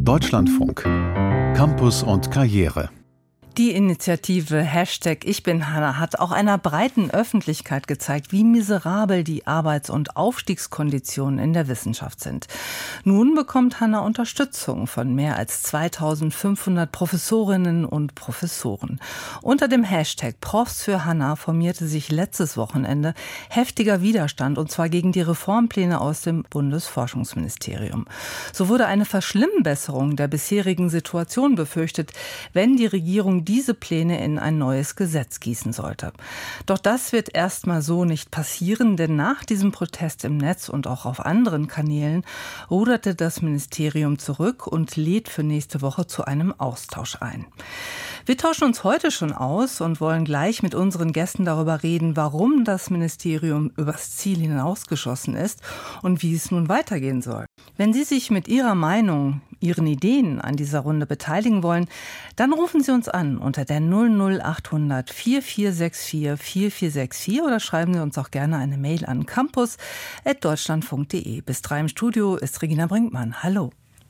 Deutschlandfunk. Campus und Karriere. Die Initiative #Ich bin Hanna hat auch einer breiten Öffentlichkeit gezeigt, wie miserabel die Arbeits- und Aufstiegskonditionen in der Wissenschaft sind. Nun bekommt Hanna Unterstützung von mehr als 2500 Professorinnen und Professoren. Unter dem Hashtag Profs für Hanna formierte sich letztes Wochenende heftiger Widerstand, und zwar gegen die Reformpläne aus dem Bundesforschungsministerium. So wurde eine Verschlimmbesserung der bisherigen Situation befürchtet, wenn die Regierung diese Pläne in ein neues Gesetz gießen sollte. Doch das wird erstmal so nicht passieren, denn nach diesem Protest im Netz und auch auf anderen Kanälen ruderte das Ministerium zurück und lädt für nächste Woche zu einem Austausch ein. Wir tauschen uns heute schon aus und wollen gleich mit unseren Gästen darüber reden, warum das Ministerium übers Ziel hinausgeschossen ist und wie es nun weitergehen soll. Wenn Sie sich mit Ihrer Meinung, Ihren Ideen an dieser Runde beteiligen wollen, dann rufen Sie uns an unter der 00800 4464 4464 oder schreiben Sie uns auch gerne eine Mail an campus@deutschlandfunk.de. Bis 3 im Studio ist Regina Brinkmann. Hallo.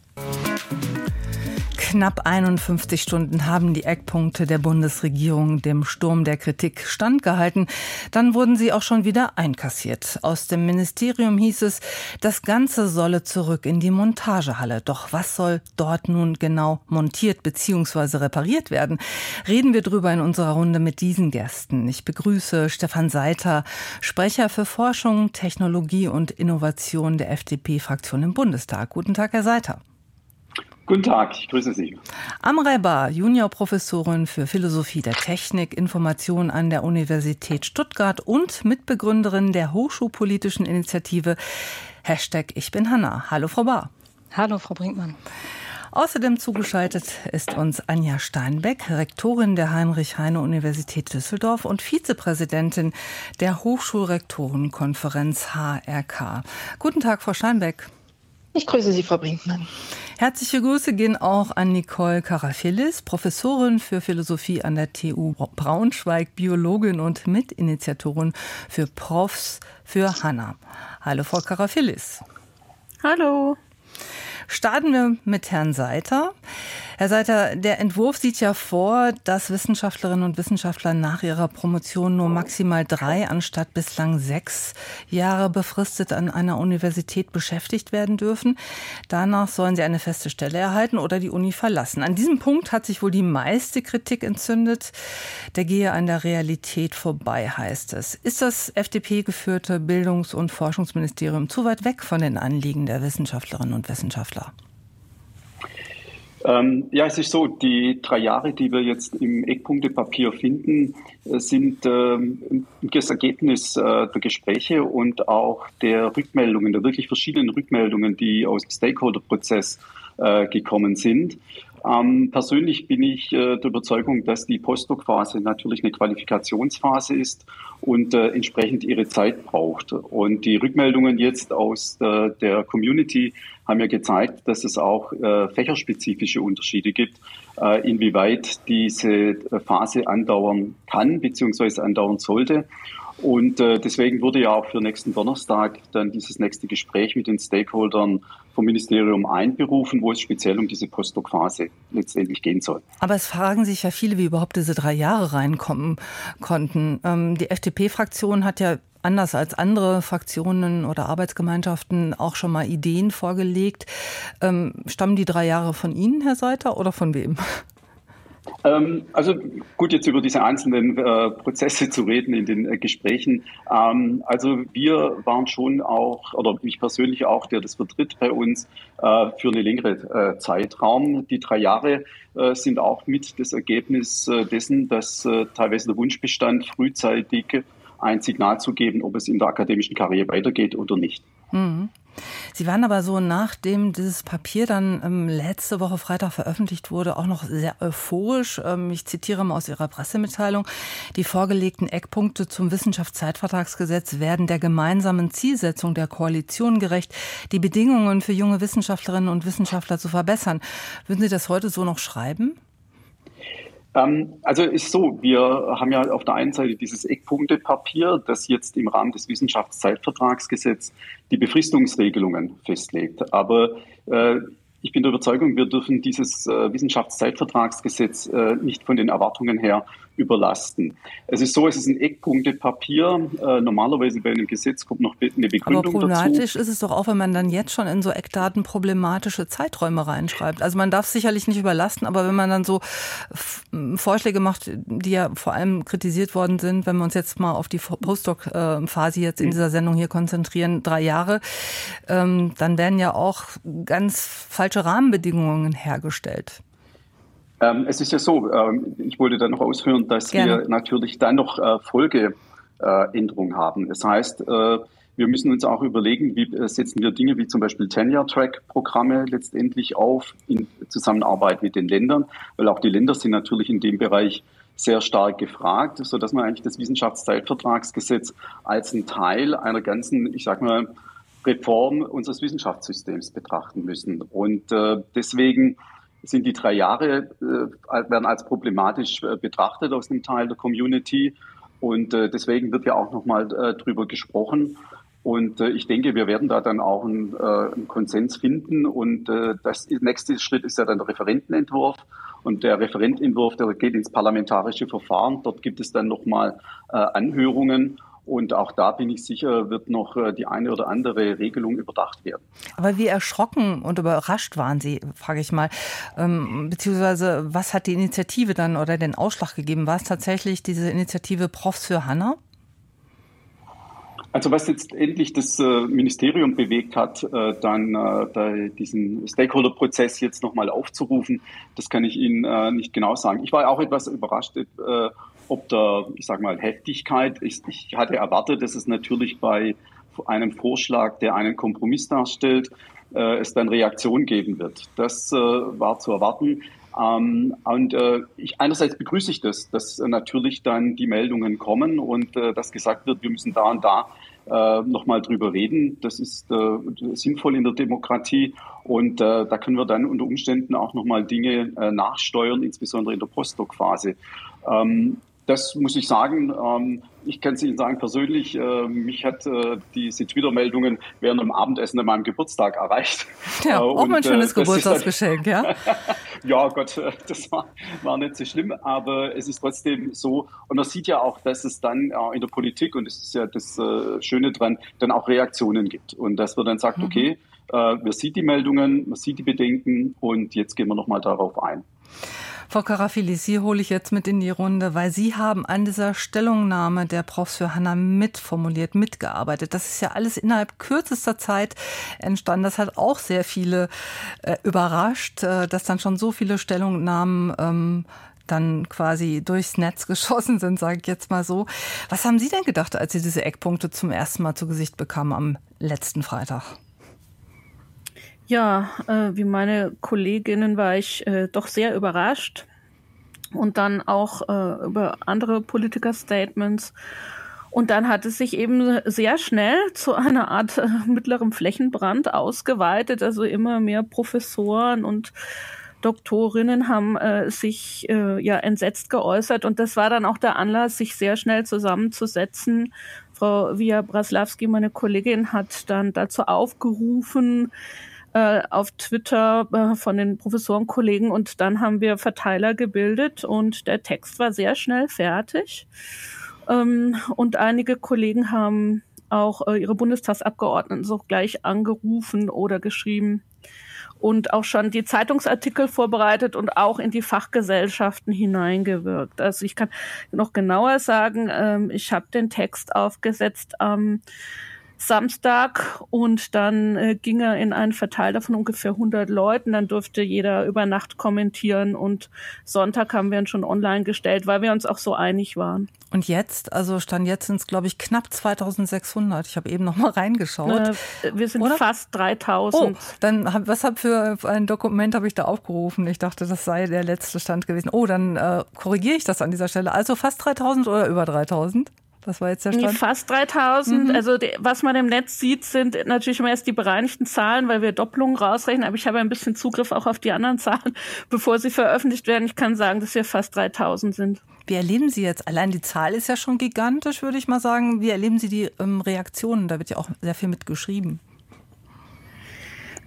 Knapp 51 Stunden haben die Eckpunkte der Bundesregierung dem Sturm der Kritik standgehalten. Dann wurden sie auch schon wieder einkassiert. Aus dem Ministerium hieß es, das Ganze solle zurück in die Montagehalle. Doch was soll dort nun genau montiert bzw. repariert werden? Reden wir drüber in unserer Runde mit diesen Gästen. Ich begrüße Stefan Seiter, Sprecher für Forschung, Technologie und Innovation der FDP-Fraktion im Bundestag. Guten Tag, Herr Seiter. Guten Tag, ich grüße Sie. Amrei Bar, Juniorprofessorin für Philosophie der Technik, Information an der Universität Stuttgart und Mitbegründerin der Hochschulpolitischen Initiative #Ich bin Hanna. Hallo, Frau Bar. Hallo, Frau Brinkmann. Außerdem zugeschaltet ist uns Anja Steinbeck, Rektorin der Heinrich-Heine-Universität Düsseldorf und Vizepräsidentin der Hochschulrektorenkonferenz HRK. Guten Tag, Frau Steinbeck. Ich grüße Sie, Frau Brinkmann. Herzliche Grüße gehen auch an Nicole Karafilis, Professorin für Philosophie an der TU Braunschweig, Biologin und Mitinitiatorin für Profs für Hanna. Hallo, Frau Karafilis. Hallo. Starten wir mit Herrn Seiter. Herr Seiter, der Entwurf sieht ja vor, dass Wissenschaftlerinnen und Wissenschaftler nach ihrer Promotion nur maximal 3 anstatt bislang 6 Jahre befristet an einer Universität beschäftigt werden dürfen. Danach sollen sie eine feste Stelle erhalten oder die Uni verlassen. An diesem Punkt hat sich wohl die meiste Kritik entzündet. Der gehe an der Realität vorbei, heißt es. Ist das FDP-geführte Bildungs- und Forschungsministerium zu weit weg von den Anliegen der Wissenschaftlerinnen und Wissenschaftler? Ja, es ist so, die 3 Jahre, die wir jetzt im Eckpunktepapier finden, sind das Ergebnis der Gespräche und auch der Rückmeldungen, der wirklich verschiedenen Rückmeldungen, die aus dem Stakeholder-Prozess gekommen sind. Persönlich bin ich der Überzeugung, dass die Postdoc-Phase natürlich eine Qualifikationsphase ist und entsprechend ihre Zeit braucht. Und die Rückmeldungen jetzt aus der Community haben ja gezeigt, dass es auch fächerspezifische Unterschiede gibt, inwieweit diese Phase andauern kann bzw. andauern sollte. Und deswegen wurde ja auch für nächsten Donnerstag dann dieses nächste Gespräch mit den Stakeholdern vom Ministerium einberufen, wo es speziell um diese Postdoc-Phase letztendlich gehen soll. Aber es fragen sich ja viele, wie überhaupt diese 3 Jahre reinkommen konnten. Die FDP-Fraktion hat ja anders als andere Fraktionen oder Arbeitsgemeinschaften auch schon mal Ideen vorgelegt. Stammen die 3 Jahre von Ihnen, Herr Seiter, oder von wem? Also gut, jetzt über diese einzelnen Prozesse zu reden in den Gesprächen. Also wir waren schon auch, oder ich persönlich auch, der das vertritt bei uns, für eine längere Zeitraum. Die 3 Jahre sind auch mit das Ergebnis dessen, dass teilweise der Wunsch bestand, frühzeitig ein Signal zu geben, ob es in der akademischen Karriere weitergeht oder nicht. Mhm. Sie waren aber so, nachdem dieses Papier dann letzte Woche Freitag veröffentlicht wurde, auch noch sehr euphorisch. Ich zitiere mal aus Ihrer Pressemitteilung: Die vorgelegten Eckpunkte zum Wissenschaftszeitvertragsgesetz werden der gemeinsamen Zielsetzung der Koalition gerecht, die Bedingungen für junge Wissenschaftlerinnen und Wissenschaftler zu verbessern. Würden Sie das heute so noch schreiben? Also ist so, wir haben ja auf der einen Seite dieses Eckpunktepapier, das jetzt im Rahmen des Wissenschaftszeitvertragsgesetzes die Befristungsregelungen festlegt. Aber Ich bin der Überzeugung, wir dürfen dieses Wissenschaftszeitvertragsgesetz nicht von den Erwartungen her überlasten. Es ist so, es ist ein Eckpunktepapier. Normalerweise bei einem Gesetz kommt noch eine Begründung dazu. Aber problematisch ist es doch auch, wenn man dann jetzt schon in so Eckdaten problematische Zeiträume reinschreibt. Also man darf es sicherlich nicht überlasten, aber wenn man dann so Vorschläge macht, die ja vor allem kritisiert worden sind, wenn wir uns jetzt mal auf die Postdoc-Phase jetzt in dieser Sendung hier konzentrieren, 3 Jahre, dann werden ja auch ganz falsche Rahmenbedingungen hergestellt. Es ist ja so, ich wollte da noch ausführen, dass wir natürlich dann noch Folgeänderungen haben. Das heißt, wir müssen uns auch überlegen, wie setzen wir Dinge wie zum Beispiel Tenure-Track-Programme letztendlich auf in Zusammenarbeit mit den Ländern, weil auch die Länder sind natürlich in dem Bereich sehr stark gefragt, sodass wir eigentlich das Wissenschaftszeitvertragsgesetz als einen Teil einer ganzen, ich sag mal, Reform unseres Wissenschaftssystems betrachten müssen. Und deswegen sind die 3 Jahre, werden als problematisch betrachtet aus einem Teil der Community. Und deswegen wird ja auch nochmal drüber gesprochen. Und ich denke, wir werden da dann auch einen Konsens finden. Und das nächste Schritt ist ja dann der Referentenentwurf. Und der Referentenentwurf, der geht ins parlamentarische Verfahren. Dort gibt es dann nochmal Anhörungen. Und auch da bin ich sicher, wird noch die eine oder andere Regelung überdacht werden. Aber wie erschrocken und überrascht waren Sie, frage ich mal, beziehungsweise was hat die Initiative dann oder den Ausschlag gegeben? War es tatsächlich diese Initiative Profs für Hanna? Also was jetzt endlich das Ministerium bewegt hat, dann diesen Stakeholder-Prozess jetzt nochmal aufzurufen, das kann ich Ihnen nicht genau sagen. Ich war auch etwas überrascht, ob der, ich sage mal, Heftigkeit. Ich hatte erwartet, dass es natürlich bei einem Vorschlag, der einen Kompromiss darstellt, es dann Reaktion geben wird. Das war zu erwarten. Einerseits begrüße ich das, dass natürlich dann die Meldungen kommen und dass gesagt wird, wir müssen da und da nochmal drüber reden. Das ist sinnvoll in der Demokratie und da können wir dann unter Umständen auch nochmal Dinge nachsteuern, insbesondere in der Postdoc-Phase. Das muss ich sagen. Ich kann es Ihnen sagen, persönlich, mich hat diese Twitter-Meldungen während dem Abendessen an meinem Geburtstag erreicht. Ja, auch mal ein schönes Geburtstagsgeschenk, ja? Ja, Gott, das war nicht so schlimm, aber es ist trotzdem so. Und man sieht ja auch, dass es dann in der Politik, und das ist ja das Schöne dran, dann auch Reaktionen gibt. Und dass man dann sagt, okay, man sieht die Meldungen, man sieht die Bedenken und jetzt gehen wir nochmal darauf ein. Frau Karafilis, Sie hole ich jetzt mit in die Runde, weil Sie haben an dieser Stellungnahme der Profs für Hanna mitformuliert, mitgearbeitet. Das ist ja alles innerhalb kürzester Zeit entstanden. Das hat auch sehr viele überrascht, dass dann schon so viele Stellungnahmen dann quasi durchs Netz geschossen sind, sage ich jetzt mal so. Was haben Sie denn gedacht, als Sie diese Eckpunkte zum ersten Mal zu Gesicht bekamen am letzten Freitag? Ja, wie meine Kolleginnen war ich doch sehr überrascht und dann auch über andere Politiker-Statements. Und dann hat es sich eben sehr schnell zu einer Art mittlerem Flächenbrand ausgeweitet. Also immer mehr Professoren und Doktorinnen haben sich entsetzt geäußert. Und das war dann auch der Anlass, sich sehr schnell zusammenzusetzen. Frau Wija-Braslavsky, meine Kollegin, hat dann dazu aufgerufen, auf Twitter von den Professorenkollegen, und dann haben wir Verteiler gebildet und der Text war sehr schnell fertig. Und einige Kollegen haben auch ihre Bundestagsabgeordneten sogleich angerufen oder geschrieben und auch schon die Zeitungsartikel vorbereitet und auch in die Fachgesellschaften hineingewirkt. Also ich kann noch genauer sagen, ich habe den Text aufgesetzt am Samstag und dann ging er in einen Verteiler von ungefähr 100 Leuten. Dann durfte jeder über Nacht kommentieren und Sonntag haben wir ihn schon online gestellt, weil wir uns auch so einig waren. Und jetzt, also Stand jetzt sind es, glaube ich, knapp 2600. Ich habe eben noch mal reingeschaut. Wir sind fast 3000. Oh, dann für ein Dokument habe ich da aufgerufen? Ich dachte, das sei der letzte Stand gewesen. Oh, dann korrigiere ich das an dieser Stelle. Also fast 3000 oder über 3000? Das war jetzt der Stand? Nee, fast 3000. Also was man im Netz sieht, sind natürlich immer erst die bereinigten Zahlen, weil wir Doppelungen rausrechnen. Aber ich habe ein bisschen Zugriff auch auf die anderen Zahlen, bevor sie veröffentlicht werden. Ich kann sagen, dass wir fast 3000 sind. Wie erleben Sie jetzt? Allein die Zahl ist ja schon gigantisch, würde ich mal sagen. Wie erleben Sie die Reaktionen? Da wird ja auch sehr viel mitgeschrieben.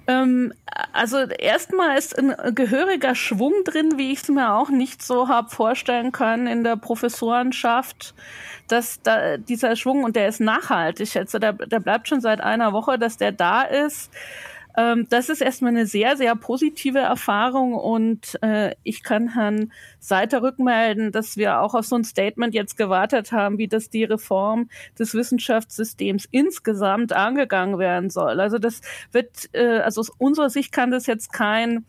Also erstmal ist ein gehöriger Schwung drin, wie ich es mir auch nicht so habe vorstellen können in der Professorenschaft, dass da dieser Schwung, und der ist nachhaltig, also der bleibt schon seit einer Woche, dass der da ist. Das ist erstmal eine sehr, sehr positive Erfahrung, und ich kann Herrn Seiter rückmelden, dass wir auch auf so ein Statement jetzt gewartet haben, wie das die Reform des Wissenschaftssystems insgesamt angegangen werden soll. Also das wird, also aus unserer Sicht kann das jetzt kein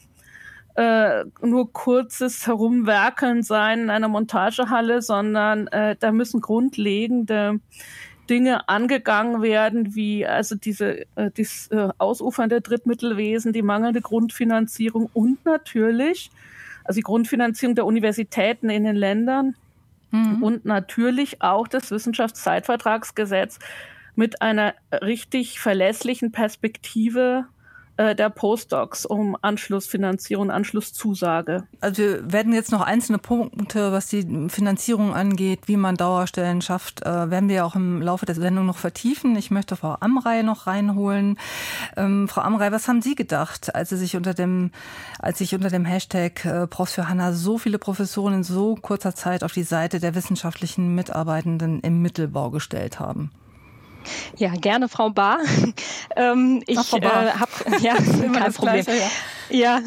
nur kurzes Herumwerkeln sein in einer Montagehalle, sondern da müssen grundlegende Dinge angegangen werden, wie also dieses ausufernde Drittmittelwesen, die mangelnde Grundfinanzierung und natürlich also die Grundfinanzierung der Universitäten in den Ländern und natürlich auch das Wissenschaftszeitvertragsgesetz mit einer richtig verlässlichen Perspektive der Postdocs um Anschlussfinanzierung, Anschlusszusage. Also wir werden jetzt noch einzelne Punkte, was die Finanzierung angeht, wie man Dauerstellen schafft, werden wir auch im Laufe der Sendung noch vertiefen. Ich möchte Frau Amrei noch reinholen. Frau Amrei, was haben Sie gedacht, als sich unter dem Hashtag Profs für Hanna so viele Professoren in so kurzer Zeit auf die Seite der wissenschaftlichen Mitarbeitenden im Mittelbau gestellt haben? Ja, gerne, Frau Bahr. Ich habe kein Problem. Gleiche, ja. Ja,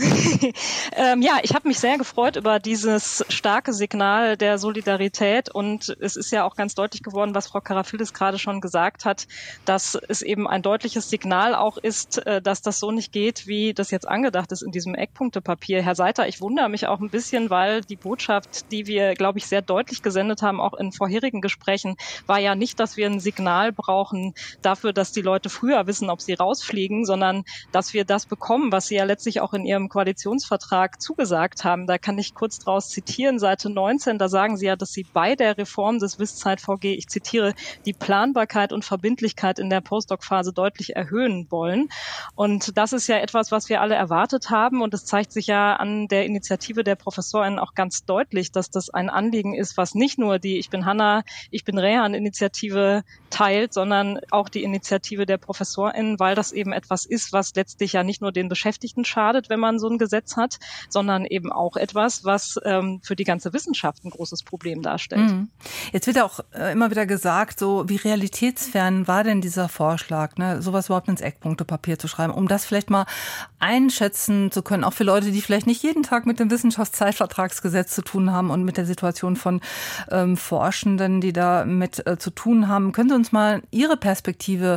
ich habe mich sehr gefreut über dieses starke Signal der Solidarität, und es ist ja auch ganz deutlich geworden, was Frau Karafildes gerade schon gesagt hat, dass es eben ein deutliches Signal auch ist, dass das so nicht geht, wie das jetzt angedacht ist in diesem Eckpunktepapier. Herr Seiter, ich wundere mich auch ein bisschen, weil die Botschaft, die wir, glaube ich, sehr deutlich gesendet haben, auch in vorherigen Gesprächen, war ja nicht, dass wir ein Signal brauchen dafür, dass die Leute früher wissen, ob sie rausfliegen, sondern dass wir das bekommen, was sie ja letztlich auch in ihrem Koalitionsvertrag zugesagt haben. Da kann ich kurz draus zitieren, Seite 19, da sagen sie ja, dass sie bei der Reform des WISZeit-VG, ich zitiere, die Planbarkeit und Verbindlichkeit in der Postdoc-Phase deutlich erhöhen wollen. Und das ist ja etwas, was wir alle erwartet haben, und es zeigt sich ja an der Initiative der ProfessorInnen auch ganz deutlich, dass das ein Anliegen ist, was nicht nur die Ich bin Hanna, ich bin Rehan-Initiative teilt, sondern auch die Initiative der ProfessorInnen, weil das eben etwas ist, was letztlich ja nicht nur den Beschäftigten schadet, wenn man so ein Gesetz hat, sondern eben auch etwas, was für die ganze Wissenschaft ein großes Problem darstellt. Jetzt wird auch immer wieder gesagt, so wie realitätsfern war denn dieser Vorschlag, ne, sowas überhaupt ins Eckpunktepapier zu schreiben, um das vielleicht mal einschätzen zu können, auch für Leute, die vielleicht nicht jeden Tag mit dem Wissenschaftszeitvertragsgesetz zu tun haben und mit der Situation von Forschenden, die da mit zu tun haben. Können Sie uns mal Ihre Perspektive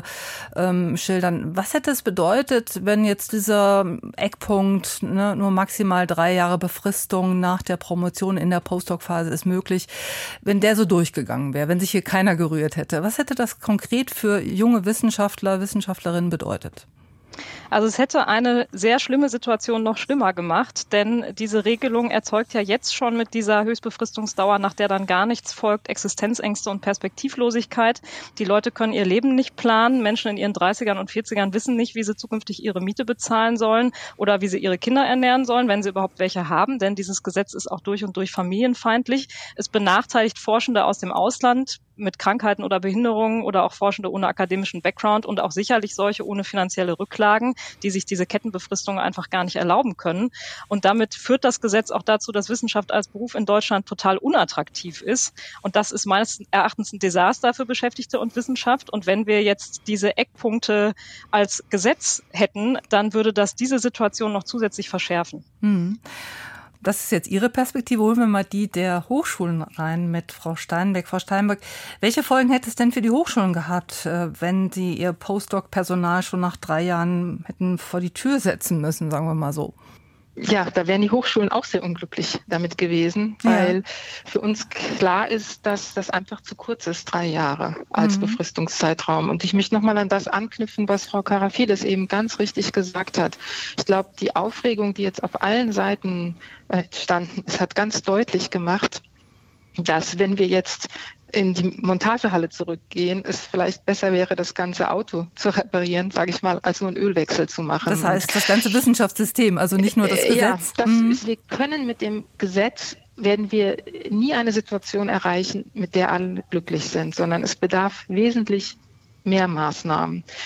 schildern? Was hätte es bedeutet, wenn jetzt dieser Eckpunkt, ne, nur maximal 3 Jahre Befristung nach der Promotion in der Postdoc-Phase ist möglich, wenn der so durchgegangen wäre, wenn sich hier keiner gerührt hätte? Was hätte das konkret für junge Wissenschaftler, Wissenschaftlerinnen bedeutet? Also es hätte eine sehr schlimme Situation noch schlimmer gemacht, denn diese Regelung erzeugt ja jetzt schon mit dieser Höchstbefristungsdauer, nach der dann gar nichts folgt, Existenzängste und Perspektivlosigkeit. Die Leute können ihr Leben nicht planen. Menschen in ihren 30ern und 40ern wissen nicht, wie sie zukünftig ihre Miete bezahlen sollen oder wie sie ihre Kinder ernähren sollen, wenn sie überhaupt welche haben, denn dieses Gesetz ist auch durch und durch familienfeindlich. Es benachteiligt Forschende aus dem Ausland mit Krankheiten oder Behinderungen oder auch Forschende ohne akademischen Background und auch sicherlich solche ohne finanzielle Rücklagen, die sich diese Kettenbefristungen einfach gar nicht erlauben können. Und damit führt das Gesetz auch dazu, dass Wissenschaft als Beruf in Deutschland total unattraktiv ist. Und das ist meines Erachtens ein Desaster für Beschäftigte und Wissenschaft. Und wenn wir jetzt diese Eckpunkte als Gesetz hätten, dann würde das diese Situation noch zusätzlich verschärfen. Das ist jetzt Ihre Perspektive. Holen wir mal die der Hochschulen rein mit Frau Steinbeck. Frau Steinbeck, welche Folgen hätte es denn für die Hochschulen gehabt, wenn sie ihr Postdoc-Personal schon nach 3 Jahren hätten vor die Tür setzen müssen, sagen wir mal so? Ja, da wären die Hochschulen auch sehr unglücklich damit gewesen, weil für uns klar ist, dass das einfach zu kurz ist, 3 Jahre als Befristungszeitraum. Und ich möchte nochmal an das anknüpfen, was Frau Karafildes eben ganz richtig gesagt hat. Ich glaube, die Aufregung, die jetzt auf allen Seiten entstanden ist, hat ganz deutlich gemacht, dass wenn wir jetzt in die Montagehalle zurückgehen, es vielleicht besser wäre, das ganze Auto zu reparieren, sage ich mal, als nur einen Ölwechsel zu machen. Das heißt, das ganze Wissenschaftssystem, also nicht nur das Gesetz? Ja, wir können mit dem Gesetz, werden wir nie eine Situation erreichen, mit der alle glücklich sind, sondern es bedarf wesentlich mehr Maßnahmen.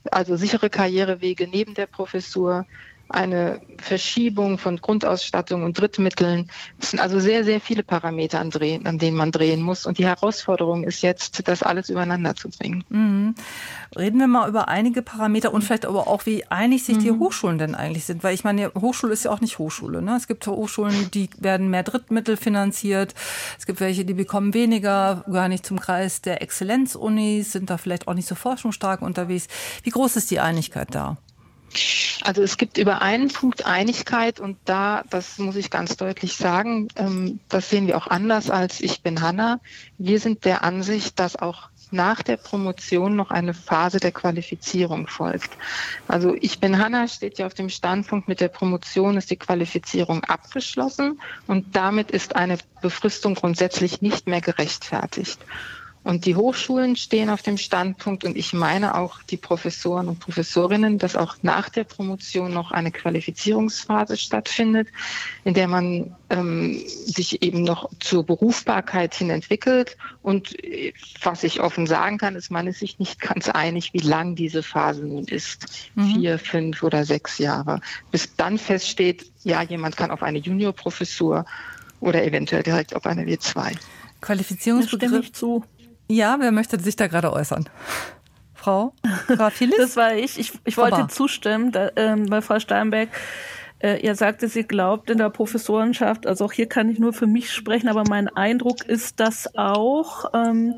also sichere Karrierewege neben der Professur, eine Verschiebung von Grundausstattung und Drittmitteln. Es sind also sehr, sehr viele Parameter, an denen man drehen muss. Und die Herausforderung ist jetzt, das alles übereinander zu bringen. Mhm. Reden wir mal über einige Parameter und vielleicht aber auch, wie einig sich die Hochschulen denn eigentlich sind. Weil ich meine, Hochschule ist ja auch nicht Hochschule. Ne? Es gibt Hochschulen, die werden mehr Drittmittel finanziert. Es gibt welche, die bekommen weniger, gar nicht zum Kreis der Exzellenzunis, sind da vielleicht auch nicht so forschungsstark unterwegs. Wie groß ist die Einigkeit da? Also es gibt über einen Punkt Einigkeit und das muss ich ganz deutlich sagen, das sehen wir auch anders als Ich bin Hanna. Wir sind der Ansicht, dass auch nach der Promotion noch eine Phase der Qualifizierung folgt. Also Ich bin Hanna steht ja auf dem Standpunkt, mit der Promotion ist die Qualifizierung abgeschlossen und damit ist eine Befristung grundsätzlich nicht mehr gerechtfertigt. Und die Hochschulen stehen auf dem Standpunkt, und ich meine auch die Professoren und Professorinnen, dass auch nach der Promotion noch eine Qualifizierungsphase stattfindet, in der man sich eben noch zur Berufbarkeit hin entwickelt. Und was ich offen sagen kann, ist, man ist sich nicht ganz einig, wie lang diese Phase nun ist. 4, 5 oder 6 Jahre. Bis dann feststeht, ja, jemand kann auf eine Juniorprofessur oder eventuell direkt auf eine W2. Qualifizierungsbegriff. Stimme ich zu. Ja, wer möchte sich da gerade äußern? Frau Graf-Hillis? Das war ich. Ich wollte zustimmen, weil Frau Steinbeck, ihr sagte, sie glaubt in der Professorenschaft, also auch hier kann ich nur für mich sprechen, aber mein Eindruck ist das auch,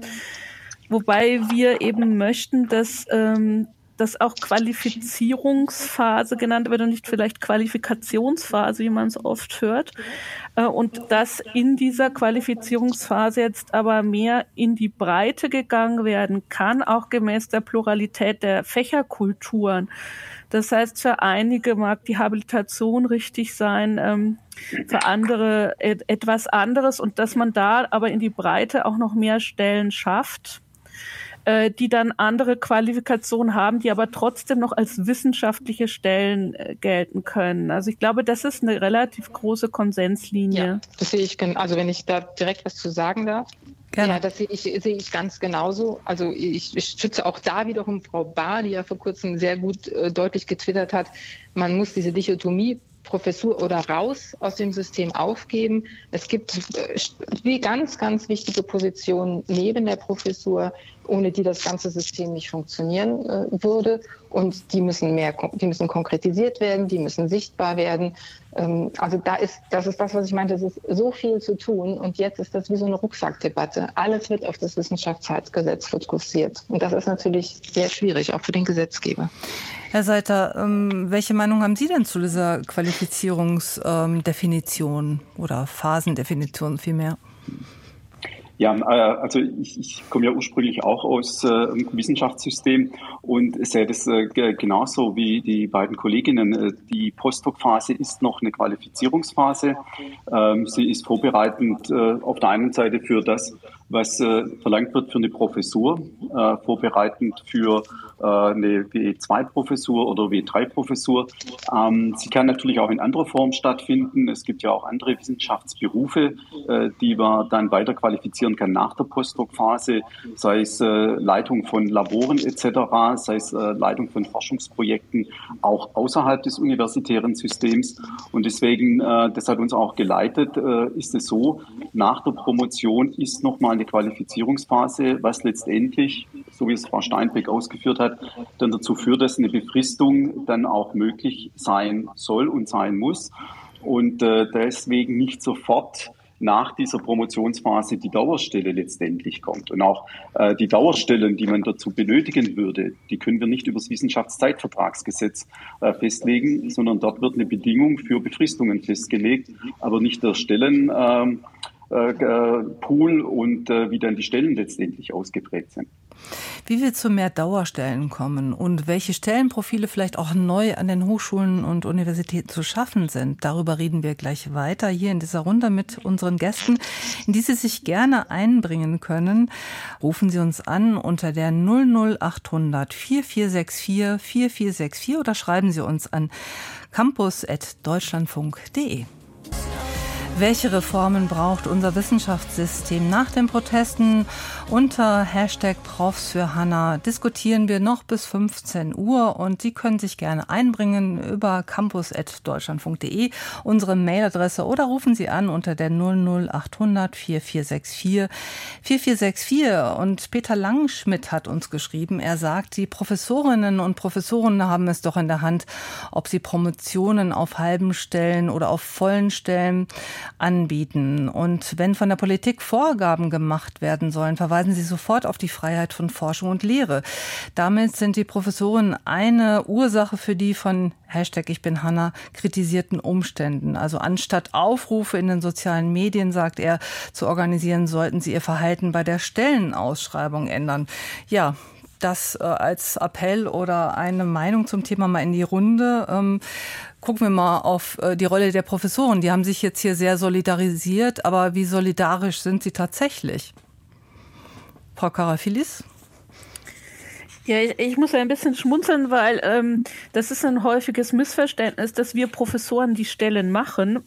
wobei wir eben möchten, dass auch Qualifizierungsphase genannt wird und nicht vielleicht Qualifikationsphase, wie man es oft hört. Und dass in dieser Qualifizierungsphase jetzt aber mehr in die Breite gegangen werden kann, auch gemäß der Pluralität der Fächerkulturen. Das heißt, für einige mag die Habilitation richtig sein, für andere etwas anderes und dass man da aber in die Breite auch noch mehr Stellen schafft, die dann andere Qualifikationen haben, die aber trotzdem noch als wissenschaftliche Stellen gelten können. Also ich glaube, das ist eine relativ große Konsenslinie. Ja, das sehe ich, also wenn ich da direkt was zu sagen darf. Gerne. Ja, das sehe ich ganz genauso. Also ich schütze auch da wiederum Frau Bahr, die ja vor kurzem sehr gut deutlich getwittert hat, man muss diese Dichotomie Professur oder raus aus dem System aufgeben. Es gibt ganz, ganz wichtige Positionen neben der Professur, ohne die das ganze System nicht funktionieren würde. Und die müssen konkretisiert werden, die müssen sichtbar werden. Also das ist das, was ich meinte, es ist so viel zu tun. Und jetzt ist das wie so eine Rucksackdebatte. Alles wird auf das Wissenschaftszeitgesetz fokussiert. Und das ist natürlich sehr schwierig, auch für den Gesetzgeber. Herr Seiter, welche Meinung haben Sie denn zu dieser Qualifizierungsdefinition oder Phasendefinition vielmehr? Ja, also ich komme ja ursprünglich auch aus einem Wissenschaftssystem und sehe das genauso wie die beiden Kolleginnen. Die Postdoc-Phase ist noch eine Qualifizierungsphase. Sie ist vorbereitend auf der einen Seite für das, was verlangt wird für eine Professur, vorbereitend für eine W2-Professur oder W3-Professur. Sie kann natürlich auch in anderer Form stattfinden. Es gibt ja auch andere Wissenschaftsberufe, die man dann weiter qualifizieren kann nach der Postdoc-Phase, sei es Leitung von Laboren etc., sei es Leitung von Forschungsprojekten, auch außerhalb des universitären Systems. Und deswegen, das hat uns auch geleitet, ist es so, nach der Promotion ist nochmal eine Qualifizierungsphase, was letztendlich, so wie es Frau Steinbeck ausgeführt hat, dann dazu führt, dass eine Befristung dann auch möglich sein soll und sein muss. Und deswegen nicht sofort nach dieser Promotionsphase die Dauerstelle letztendlich kommt. Und auch die Dauerstellen, die man dazu benötigen würde, die können wir nicht über das Wissenschaftszeitvertragsgesetz festlegen, sondern dort wird eine Bedingung für Befristungen festgelegt, aber nicht der Stellenpool und wie dann die Stellen letztendlich ausgeprägt sind. Wie wir zu mehr Dauerstellen kommen und welche Stellenprofile vielleicht auch neu an den Hochschulen und Universitäten zu schaffen sind, darüber reden wir gleich weiter hier in dieser Runde mit unseren Gästen, in die Sie sich gerne einbringen können. Rufen Sie uns an unter der 00800 4464 4464 oder schreiben Sie uns an campus@deutschlandfunk.de. Welche Reformen braucht unser Wissenschaftssystem? Nach den Protesten unter #Profs für Hanna diskutieren wir noch bis 15 Uhr und Sie können sich gerne einbringen über campus@deutschlandfunk.de, unsere Mailadresse, oder rufen Sie an unter der 00800 4464 4464. Und Peter Langschmidt hat uns geschrieben, er sagt, die Professorinnen und Professoren haben es doch in der Hand, ob sie Promotionen auf halben Stellen oder auf vollen Stellen anbieten. Und wenn von der Politik Vorgaben gemacht werden sollen, verweisen sie sofort auf die Freiheit von Forschung und Lehre. Damit sind die Professoren eine Ursache für die von #IchBinHanna kritisierten Umständen. Also anstatt Aufrufe in den sozialen Medien, sagt er, zu organisieren, sollten sie ihr Verhalten bei der Stellenausschreibung ändern. Ja, das als Appell oder eine Meinung zum Thema mal in die Runde. Gucken wir mal auf die Rolle der Professoren. Die haben sich jetzt hier sehr solidarisiert, aber wie solidarisch sind sie tatsächlich? Frau Karafilis? Ja, ich muss ja ein bisschen schmunzeln, weil das ist ein häufiges Missverständnis, dass wir Professoren die Stellen machen.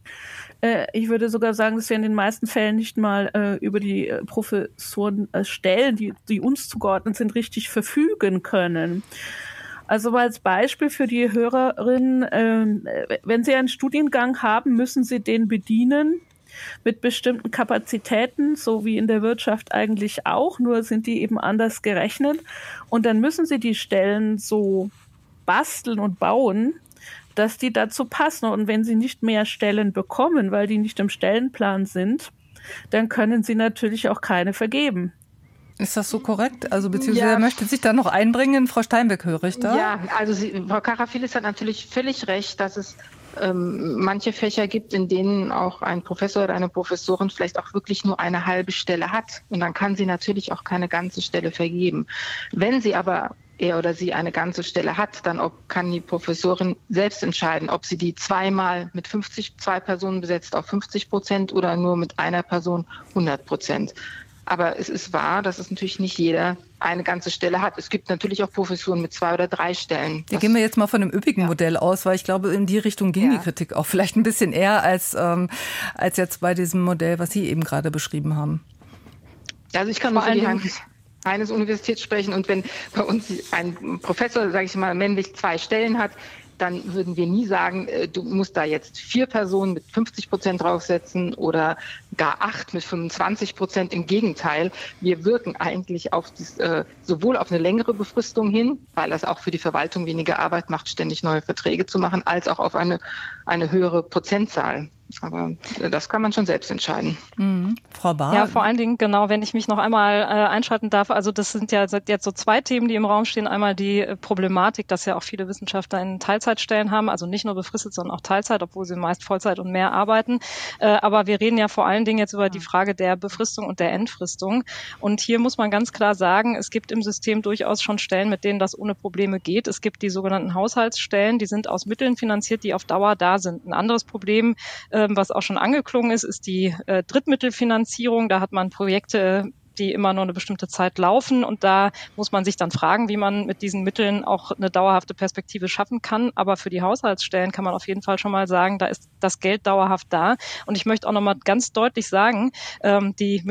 Ich würde sogar sagen, dass wir in den meisten Fällen nicht mal über die Professoren Stellen, die uns zugeordnet sind, richtig verfügen können. Also als Beispiel für die Hörerinnen, wenn Sie einen Studiengang haben, müssen Sie den bedienen mit bestimmten Kapazitäten, so wie in der Wirtschaft eigentlich auch, nur sind die eben anders gerechnet. Und dann müssen Sie die Stellen so basteln und bauen, dass die dazu passen. Und wenn Sie nicht mehr Stellen bekommen, weil die nicht im Stellenplan sind, dann können Sie natürlich auch keine vergeben. Ist das so korrekt? Also beziehungsweise möchte sich da noch einbringen? Frau Steinbeck, höre ich da? Ja, also Frau Karafilis hat natürlich völlig recht, dass es manche Fächer gibt, in denen auch ein Professor oder eine Professorin vielleicht auch wirklich nur eine halbe Stelle hat. Und dann kann sie natürlich auch keine ganze Stelle vergeben. Wenn sie aber er oder sie eine ganze Stelle hat, dann kann die Professorin selbst entscheiden, ob sie die zweimal mit 2 Personen besetzt auf 50% oder nur mit einer Person 100%. Aber es ist wahr, dass es natürlich nicht jeder eine ganze Stelle hat. Es gibt natürlich auch Professuren mit 2 oder 3 Stellen. Da gehen wir jetzt mal von einem üppigen Modell aus, weil ich glaube, in die Richtung ging die Kritik auch vielleicht ein bisschen eher als jetzt bei diesem Modell, was Sie eben gerade beschrieben haben. Also ich kann nur für die Heinrich-Universität sprechen, und wenn bei uns ein Professor, sage ich mal, männlich 2 Stellen hat, dann würden wir nie sagen, du musst da jetzt 4 Personen mit 50% draufsetzen oder gar 8 mit 25%. Im Gegenteil, wir wirken eigentlich auf sowohl auf eine längere Befristung hin, weil das auch für die Verwaltung weniger Arbeit macht, ständig neue Verträge zu machen, als auch auf eine höhere Prozentzahl. Aber das kann man schon selbst entscheiden. Frau Bahr? Ja, vor allen Dingen, genau, wenn ich mich noch einmal einschalten darf. Also das sind ja jetzt so 2 Themen, die im Raum stehen. Einmal die Problematik, dass ja auch viele Wissenschaftler in Teilzeitstellen haben, also nicht nur befristet, sondern auch Teilzeit, obwohl sie meist Vollzeit und mehr arbeiten. Aber wir reden ja vor allen Dingen jetzt über die Frage der Befristung und der Entfristung. Und hier muss man ganz klar sagen, es gibt im System durchaus schon Stellen, mit denen das ohne Probleme geht. Es gibt die sogenannten Haushaltsstellen, die sind aus Mitteln finanziert, die auf Dauer da sind. Ein anderes Problem, was auch schon angeklungen ist die Drittmittelfinanzierung. Da hat man Projekte, die immer nur eine bestimmte Zeit laufen, und da muss man sich dann fragen, wie man mit diesen Mitteln auch eine dauerhafte Perspektive schaffen kann. Aber für die Haushaltsstellen kann man auf jeden Fall schon mal sagen, da ist das Geld dauerhaft da. Und ich möchte auch noch mal ganz deutlich sagen, die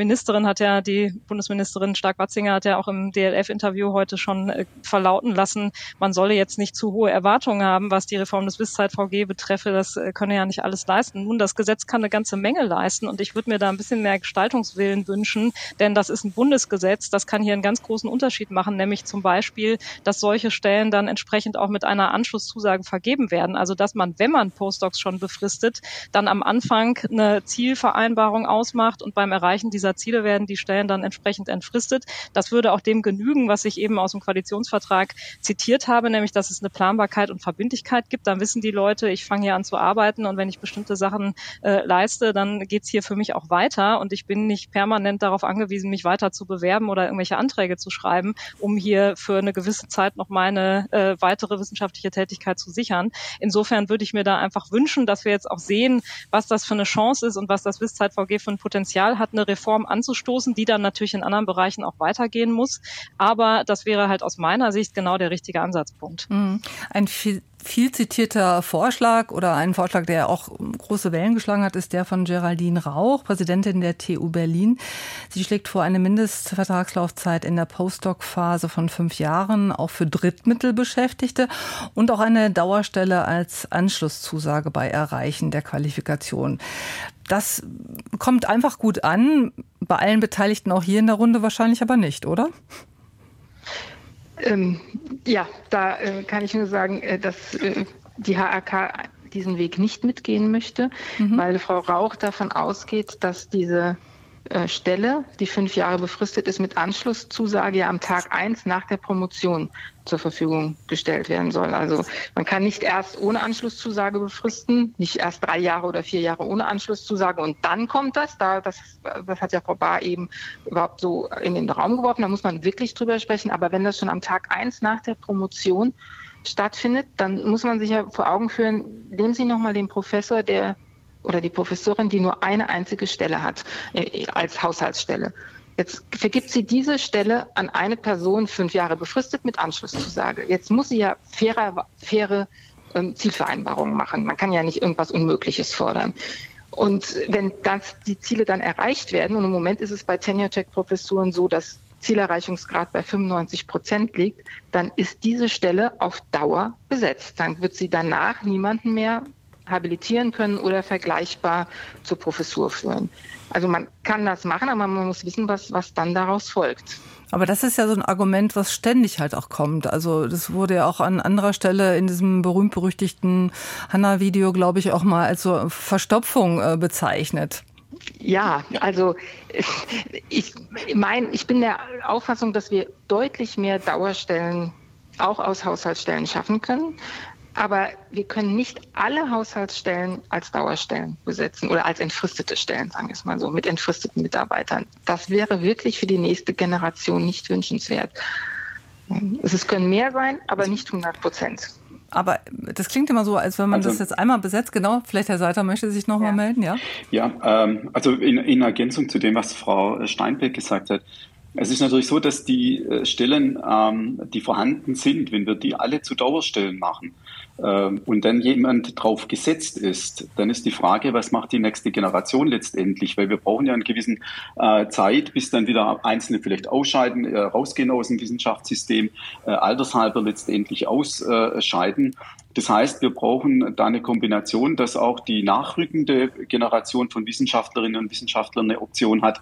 Bundesministerin Stark-Watzinger hat ja auch im DLF-Interview heute schon verlauten lassen, man solle jetzt nicht zu hohe Erwartungen haben, was die Reform des WISZeit-VG betreffe. Das könne ja nicht alles leisten. Nun, das Gesetz kann eine ganze Menge leisten, und ich würde mir da ein bisschen mehr Gestaltungswillen wünschen, denn das ist ein Bundesgesetz, das kann hier einen ganz großen Unterschied machen, nämlich zum Beispiel, dass solche Stellen dann entsprechend auch mit einer Anschlusszusage vergeben werden. Also dass man, wenn man Postdocs schon befristet, dann am Anfang eine Zielvereinbarung ausmacht, und beim Erreichen dieser Ziele werden die Stellen dann entsprechend entfristet. Das würde auch dem genügen, was ich eben aus dem Koalitionsvertrag zitiert habe, nämlich dass es eine Planbarkeit und Verbindlichkeit gibt. Dann wissen die Leute, ich fange hier an zu arbeiten, und wenn ich bestimmte Sachen leiste, dann geht's hier für mich auch weiter, und ich bin nicht permanent darauf angewiesen, mich weiter zu bewerben oder irgendwelche Anträge zu schreiben, um hier für eine gewisse Zeit noch meine weitere wissenschaftliche Tätigkeit zu sichern. Insofern würde ich mir da einfach wünschen, dass wir jetzt auch sehen, was das für eine Chance ist und was das WISZeit-VG für ein Potenzial hat, eine Reform anzustoßen, die dann natürlich in anderen Bereichen auch weitergehen muss. Aber das wäre halt aus meiner Sicht genau der richtige Ansatzpunkt. Ein viel zitierter Vorschlag oder ein Vorschlag, der auch große Wellen geschlagen hat, ist der von Geraldine Rauch, Präsidentin der TU Berlin. Sie schlägt vor eine Mindestvertragslaufzeit in der Postdoc-Phase von 5 Jahren, auch für Drittmittelbeschäftigte und auch eine Dauerstelle als Anschlusszusage bei Erreichen der Qualifikation. Das kommt einfach gut an, bei allen Beteiligten auch hier in der Runde wahrscheinlich aber nicht, oder? Da kann ich nur sagen, dass die HAK diesen Weg nicht mitgehen möchte, weil Frau Rauch davon ausgeht, dass diese Stelle, die 5 Jahre befristet ist, mit Anschlusszusage ja am Tag 1 nach der Promotion zur Verfügung gestellt werden soll. Also man kann nicht erst ohne Anschlusszusage befristen, nicht erst 3 Jahre oder 4 Jahre ohne Anschlusszusage und dann kommt das. Das hat ja Frau Bahr eben überhaupt so in den Raum geworfen. Da muss man wirklich drüber sprechen. Aber wenn das schon am Tag 1 nach der Promotion stattfindet, dann muss man sich ja vor Augen führen, nehmen Sie nochmal den Professor, oder die Professorin, die nur eine einzige Stelle hat als Haushaltsstelle. Jetzt vergibt sie diese Stelle an eine Person 5 Jahre befristet mit Anschlusszusage. Jetzt muss sie ja faire Zielvereinbarungen machen. Man kann ja nicht irgendwas Unmögliches fordern. Und wenn die Ziele dann erreicht werden, und im Moment ist es bei Tenure-Track-Professuren so, dass Zielerreichungsgrad bei 95% liegt, dann ist diese Stelle auf Dauer besetzt. Dann wird sie danach niemanden mehr habilitieren können oder vergleichbar zur Professur führen. Also man kann das machen, aber man muss wissen, was dann daraus folgt. Aber das ist ja so ein Argument, was ständig halt auch kommt. Also das wurde ja auch an anderer Stelle in diesem berühmt-berüchtigten Hanna-Video, glaube ich, auch mal als so Verstopfung bezeichnet. Ja, also ich bin der Auffassung, dass wir deutlich mehr Dauerstellen auch aus Haushaltsstellen schaffen können. Aber wir können nicht alle Haushaltsstellen als Dauerstellen besetzen oder als entfristete Stellen, sagen wir es mal so, mit entfristeten Mitarbeitern. Das wäre wirklich für die nächste Generation nicht wünschenswert. Es können mehr sein, aber nicht 100%. Aber das klingt immer so, als wenn man das jetzt einmal besetzt. Genau, vielleicht Herr Seiter möchte sich noch mal melden, ja? Ja, also in Ergänzung zu dem, was Frau Steinbeck gesagt hat. Es ist natürlich so, dass die Stellen, die vorhanden sind, wenn wir die alle zu Dauerstellen machen und dann jemand drauf gesetzt ist, dann ist die Frage, was macht die nächste Generation letztendlich? Weil wir brauchen ja eine gewisse Zeit, bis dann wieder Einzelne vielleicht ausscheiden, rausgehen aus dem Wissenschaftssystem, altershalber letztendlich ausscheiden. Das heißt, wir brauchen da eine Kombination, dass auch die nachrückende Generation von Wissenschaftlerinnen und Wissenschaftlern eine Option hat.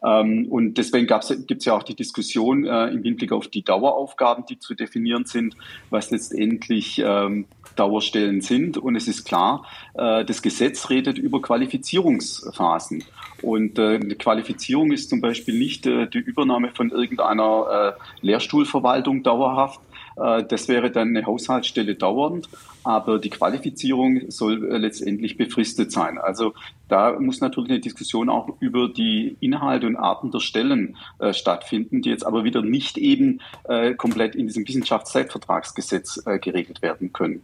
Und deswegen gibt es ja auch die Diskussion im Hinblick auf die Daueraufgaben, die zu definieren sind, was letztendlich Dauerstellen sind. Und es ist klar, das Gesetz redet über Qualifizierungsphasen. Und eine Qualifizierung ist zum Beispiel nicht die Übernahme von irgendeiner Lehrstuhlverwaltung dauerhaft. Das wäre dann eine Haushaltsstelle dauernd, aber die Qualifizierung soll letztendlich befristet sein. Also da muss natürlich eine Diskussion auch über die Inhalte und Arten der Stellen stattfinden, die jetzt aber wieder nicht eben komplett in diesem Wissenschaftszeitvertragsgesetz geregelt werden können.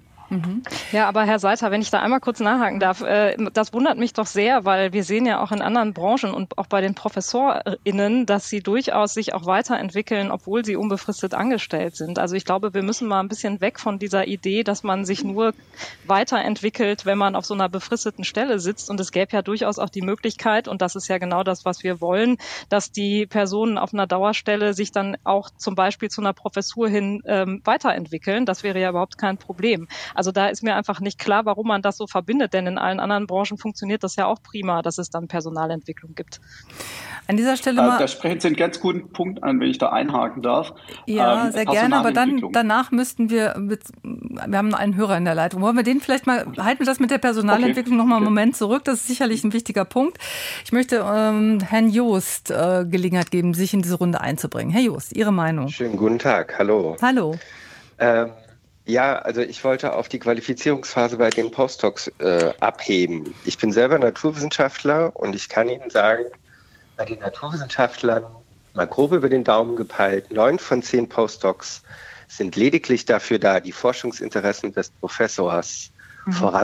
Ja, aber Herr Seiter, wenn ich da einmal kurz nachhaken darf, das wundert mich doch sehr, weil wir sehen ja auch in anderen Branchen und auch bei den ProfessorInnen, dass sie durchaus sich auch weiterentwickeln, obwohl sie unbefristet angestellt sind. Also ich glaube, wir müssen mal ein bisschen weg von dieser Idee, dass man sich nur weiterentwickelt, wenn man auf so einer befristeten Stelle sitzt. Und es gäbe ja durchaus auch die Möglichkeit, und das ist ja genau das, was wir wollen, dass die Personen auf einer Dauerstelle sich dann auch zum Beispiel zu einer Professur hin weiterentwickeln. Das wäre ja überhaupt kein Problem. Also da ist mir einfach nicht klar, warum man das so verbindet, denn in allen anderen Branchen funktioniert das ja auch prima, dass es dann Personalentwicklung gibt. An dieser Stelle mal... Da sprechen Sie einen ganz guten Punkt an, wenn ich da einhaken darf. Ja, sehr gerne, aber danach müssten wir haben einen Hörer in der Leitung. Wollen wir den vielleicht mal, halten wir das mit der Personalentwicklung noch mal einen Moment zurück, das ist sicherlich ein wichtiger Punkt. Ich möchte Herrn Joost Gelegenheit geben, sich in diese Runde einzubringen. Herr Joost, Ihre Meinung? Schönen guten Tag, hallo. Hallo. Ja, also ich wollte auf die Qualifizierungsphase bei den Postdocs abheben. Ich bin selber Naturwissenschaftler und ich kann Ihnen sagen, bei den Naturwissenschaftlern, mal grob über den Daumen gepeilt, 9 von 10 Postdocs sind lediglich dafür da, die Forschungsinteressen des Professors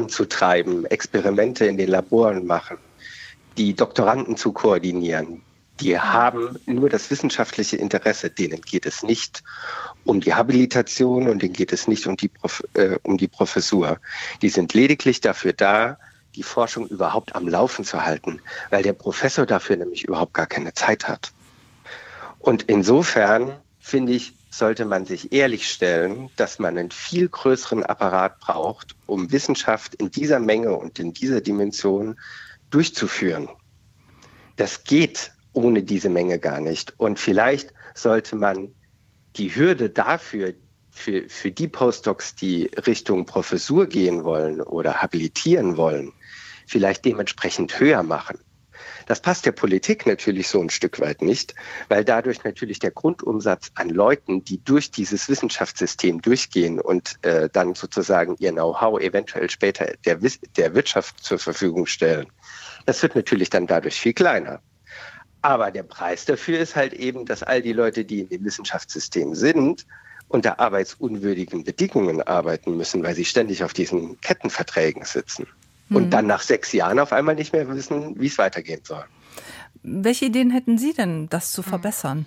voranzutreiben, Experimente in den Laboren machen, die Doktoranden zu koordinieren. Die haben nur das wissenschaftliche Interesse, denen geht es nicht um die Habilitation und denen geht es nicht um die Professur. Die sind lediglich dafür da, die Forschung überhaupt am Laufen zu halten, weil der Professor dafür nämlich überhaupt gar keine Zeit hat. Und insofern, finde ich, sollte man sich ehrlich stellen, dass man einen viel größeren Apparat braucht, um Wissenschaft in dieser Menge und in dieser Dimension durchzuführen. Das geht ohne diese Menge gar nicht. Und vielleicht sollte man die Hürde dafür, für die Postdocs, die Richtung Professur gehen wollen oder habilitieren wollen, vielleicht dementsprechend höher machen. Das passt der Politik natürlich so ein Stück weit nicht, weil dadurch natürlich der Grundumsatz an Leuten, die durch dieses Wissenschaftssystem durchgehen und dann sozusagen ihr Know-how eventuell später der Wirtschaft zur Verfügung stellen, das wird natürlich dann dadurch viel kleiner. Aber der Preis dafür ist halt eben, dass all die Leute, die in dem Wissenschaftssystem sind, unter arbeitsunwürdigen Bedingungen arbeiten müssen, weil sie ständig auf diesen Kettenverträgen sitzen. Und dann nach 6 Jahren auf einmal nicht mehr wissen, wie es weitergehen soll. Welche Ideen hätten Sie denn, das zu verbessern?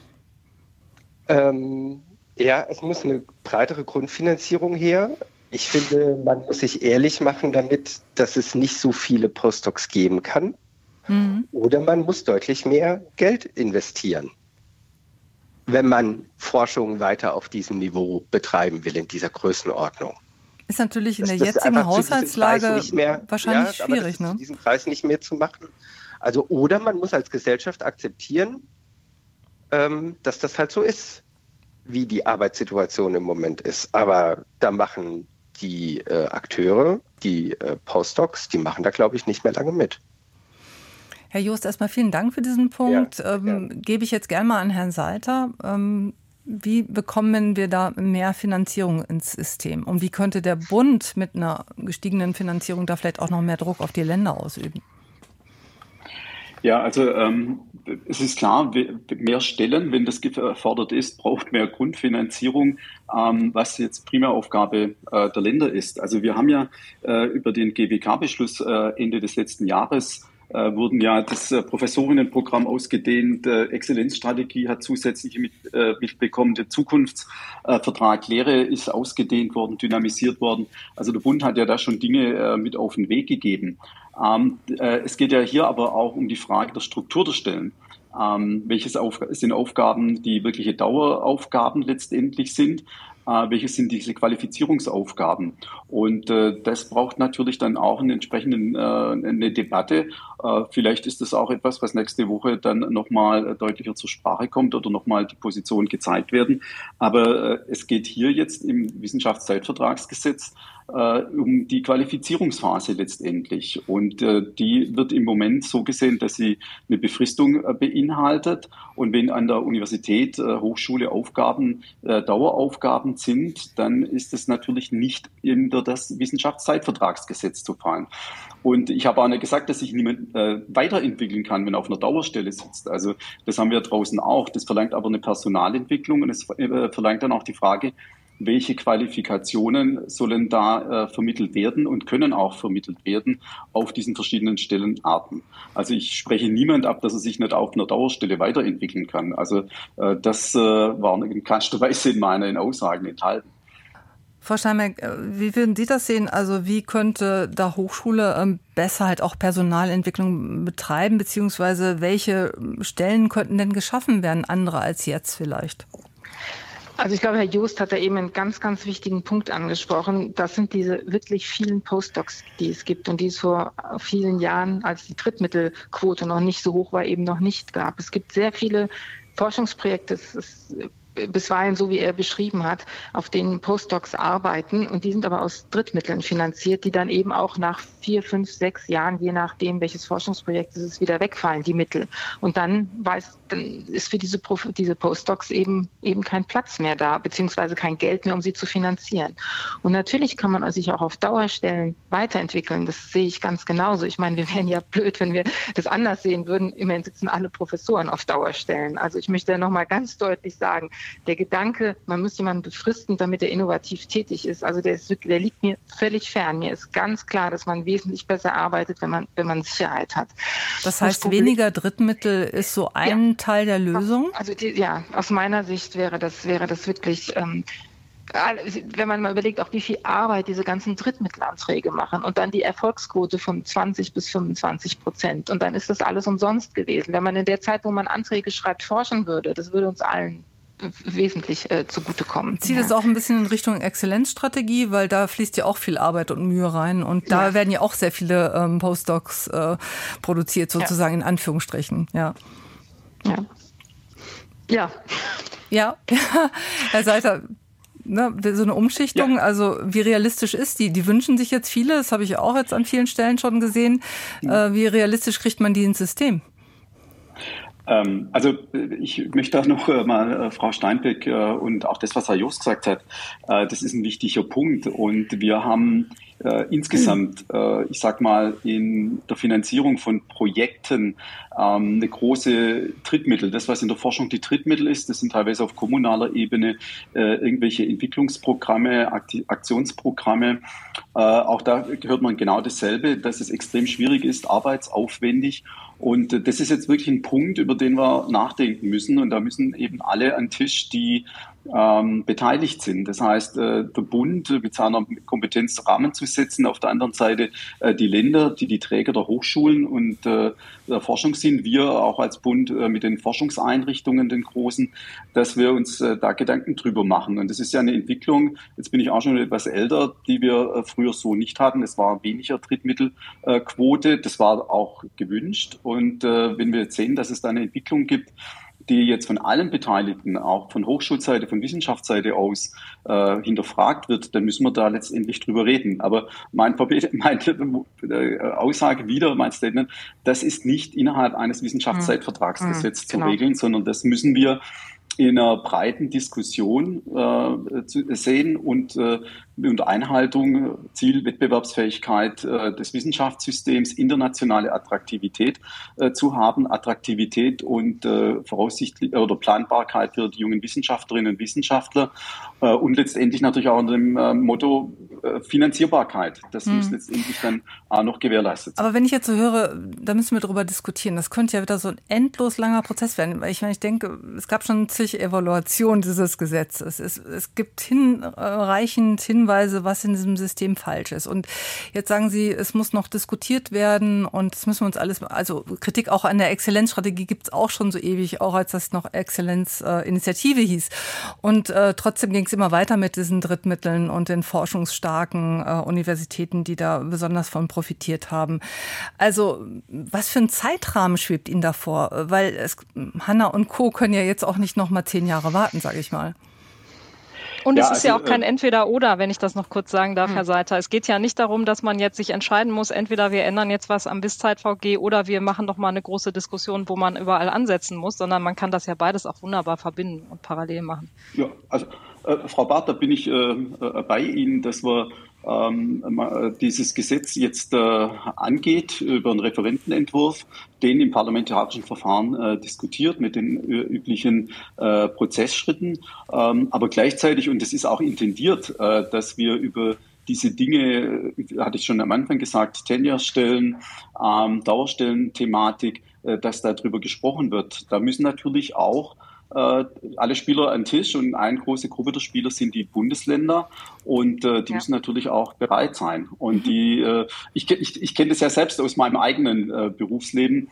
Es muss eine breitere Grundfinanzierung her. Ich finde, man muss sich ehrlich machen damit, dass es nicht so viele Postdocs geben kann. Oder man muss deutlich mehr Geld investieren, wenn man Forschung weiter auf diesem Niveau betreiben will, in dieser Größenordnung. Ist natürlich in der jetzigen Haushaltslage wahrscheinlich schwierig, ne? Diesen Preis nicht mehr zu machen. Also, oder man muss als Gesellschaft akzeptieren, dass das halt so ist, wie die Arbeitssituation im Moment ist. Aber da machen die Akteure, die Postdocs, die machen da, glaube ich, nicht mehr lange mit. Herr Joost, erstmal vielen Dank für diesen Punkt. Ja, gebe ich jetzt gerne mal an Herrn Salter. Wie bekommen wir da mehr Finanzierung ins System? Und wie könnte der Bund mit einer gestiegenen Finanzierung da vielleicht auch noch mehr Druck auf die Länder ausüben? Ja, also es ist klar, mehr Stellen, wenn das gefordert ist, braucht mehr Grundfinanzierung, was jetzt Primäraufgabe der Länder ist. Also wir haben ja über den GWK-Beschluss Ende des letzten Jahres wurden ja das Professorinnenprogramm ausgedehnt, Exzellenzstrategie hat zusätzlich mitbekommen, der Zukunftsvertrag Lehre ist ausgedehnt worden, dynamisiert worden. Also der Bund hat ja da schon Dinge mit auf den Weg gegeben. Es geht ja hier aber auch um die Frage der Struktur der Stellen. Welches sind Aufgaben, die wirkliche Daueraufgaben letztendlich sind? Welche sind diese Qualifizierungsaufgaben? Und das braucht natürlich dann auch eine Debatte. Vielleicht ist das auch etwas, was nächste Woche dann nochmal deutlicher zur Sprache kommt oder nochmal die Positionen gezeigt werden. Aber es geht hier jetzt im Wissenschaftszeitvertragsgesetz um die Qualifizierungsphase letztendlich. Und die wird im Moment so gesehen, dass sie eine Befristung beinhaltet. Und wenn an der Universität, Hochschule Aufgaben, Daueraufgaben sind, dann ist es natürlich nicht unter das Wissenschaftszeitvertragsgesetz zu fallen. Und ich habe auch nicht gesagt, dass sich niemand weiterentwickeln kann, wenn er auf einer Dauerstelle sitzt. Also das haben wir draußen auch. Das verlangt aber eine Personalentwicklung und es verlangt dann auch die Frage, welche Qualifikationen sollen da vermittelt werden und können auch vermittelt werden auf diesen verschiedenen Stellenarten. Also ich spreche niemand ab, dass er sich nicht auf einer Dauerstelle weiterentwickeln kann. Also das war in keinster Weise in meinen Aussagen enthalten. Frau Steinberg, wie würden Sie das sehen? Also wie könnte da Hochschule besser halt auch Personalentwicklung betreiben, beziehungsweise welche Stellen könnten denn geschaffen werden, andere als jetzt vielleicht? Also ich glaube, Herr Joost hat da eben einen ganz, ganz wichtigen Punkt angesprochen. Das sind diese wirklich vielen Postdocs, die es gibt und die es vor vielen Jahren, als die Drittmittelquote noch nicht so hoch war, eben noch nicht gab. Es gibt sehr viele Forschungsprojekte, es ist bisweilen so, wie er beschrieben hat, auf denen Postdocs arbeiten und die sind aber aus Drittmitteln finanziert, die dann eben auch nach 4, 5, 6 Jahren, je nachdem, welches Forschungsprojekt es ist, wieder wegfallen, die Mittel. Und dann ist für diese Postdocs eben kein Platz mehr da, beziehungsweise kein Geld mehr, um sie zu finanzieren. Und natürlich kann man sich auch auf Dauerstellen weiterentwickeln. Das sehe ich ganz genauso. Ich meine, wir wären ja blöd, wenn wir das anders sehen würden. Immerhin sitzen alle Professoren auf Dauerstellen. Also ich möchte nochmal ganz deutlich sagen, der Gedanke, man müsste jemanden befristen, damit er innovativ tätig ist, also der liegt mir völlig fern. Mir ist ganz klar, dass man wesentlich besser arbeitet, wenn man Sicherheit hat. Das heißt, weniger Drittmittel ist so ein Teil der Lösung? Also aus meiner Sicht wäre das wirklich, wenn man mal überlegt, auch wie viel Arbeit diese ganzen Drittmittelanträge machen und dann die Erfolgsquote von 20-25%. Und dann ist das alles umsonst gewesen. Wenn man in der Zeit, wo man Anträge schreibt, forschen würde, das würde uns allen wesentlich zugutekommen. Zieht es auch ein bisschen in Richtung Exzellenzstrategie, weil da fließt ja auch viel Arbeit und Mühe rein und da werden ja auch sehr viele Postdocs produziert, sozusagen in Anführungsstrichen. Ja. Herr Seiter, so eine Umschichtung, also wie realistisch ist die? Die wünschen sich jetzt viele, das habe ich auch jetzt an vielen Stellen schon gesehen. Wie realistisch kriegt man die ins System? Also ich möchte auch noch mal Frau Steinbeck und auch das, was Herr Jost gesagt hat, das ist ein wichtiger Punkt. Und wir haben insgesamt, ich sag mal, in der Finanzierung von Projekten eine große Drittmittel. Das, was in der Forschung die Drittmittel ist, das sind teilweise auf kommunaler Ebene irgendwelche Entwicklungsprogramme, Aktionsprogramme. Auch da hört man genau dasselbe, dass es extrem schwierig ist, arbeitsaufwendig. Und das ist jetzt wirklich ein Punkt, über den wir nachdenken müssen. Und da müssen eben alle an den Tisch, die beteiligt sind. Das heißt, der Bund mit seiner Kompetenz Rahmen zu setzen, auf der anderen Seite die Länder, die Träger der Hochschulen und der Forschung sind, wir auch als Bund mit den Forschungseinrichtungen, den großen, dass wir uns da Gedanken drüber machen. Und das ist ja eine Entwicklung, jetzt bin ich auch schon etwas älter, die wir früher so nicht hatten. Es war weniger Drittmittelquote, das war auch gewünscht. Und wenn wir jetzt sehen, dass es da eine Entwicklung gibt, die jetzt von allen Beteiligten, auch von Hochschulseite, von Wissenschaftsseite aus hinterfragt wird, dann müssen wir da letztendlich drüber reden. Aber meine Aussage wieder, mein Statement, das ist nicht innerhalb eines Wissenschaftszeitvertrags gesetzt zu regeln, sondern das müssen wir in einer breiten Diskussion sehen und unter Einhaltung, Ziel, Wettbewerbsfähigkeit des Wissenschaftssystems, internationale Attraktivität zu haben, Attraktivität und voraussichtlich oder Planbarkeit für die jungen Wissenschaftlerinnen und Wissenschaftler und letztendlich natürlich auch unter dem Motto Finanzierbarkeit. Das muss letztendlich dann auch noch gewährleistet sein. Aber wenn ich jetzt so höre, da müssen wir darüber diskutieren. Das könnte ja wieder so ein endlos langer Prozess werden. Weil ich denke, es gab schon zig Evaluationen dieses Gesetzes. Es gibt hinreichend Hinweise, was in diesem System falsch ist. Und jetzt sagen Sie, es muss noch diskutiert werden und das müssen wir uns alles, also Kritik auch an der Exzellenzstrategie gibt es auch schon so ewig, auch als das noch Exzellenzinitiative hieß. Und trotzdem ging es immer weiter mit diesen Drittmitteln und den forschungsstarken Universitäten, die da besonders von profitiert haben. Also was für ein Zeitrahmen schwebt Ihnen davor? Weil Hanna und Co. können ja jetzt auch nicht noch mal 10 Jahre warten, sage ich mal. Und es ist ja auch kein Entweder-Oder, wenn ich das noch kurz sagen darf, Herr Seiter. Es geht ja nicht darum, dass man jetzt sich entscheiden muss, entweder wir ändern jetzt was am BIS-Zeit-VG oder wir machen doch mal eine große Diskussion, wo man überall ansetzen muss, sondern man kann das ja beides auch wunderbar verbinden und parallel machen. Ja, also Frau Barth, da bin ich bei Ihnen, dass wir dieses Gesetz jetzt angeht über einen Referentenentwurf, den im parlamentarischen Verfahren diskutiert mit den üblichen Prozessschritten, aber gleichzeitig, und das ist auch intendiert, dass wir über diese Dinge, hatte ich schon am Anfang gesagt, Tenure-Stellen, Dauerstellen-Thematik, dass darüber gesprochen wird. Da müssen natürlich auch alle Spieler an den Tisch und eine große Gruppe der Spieler sind die Bundesländer und die müssen natürlich auch bereit sein. Und ich kenne das ja selbst aus meinem eigenen Berufsleben.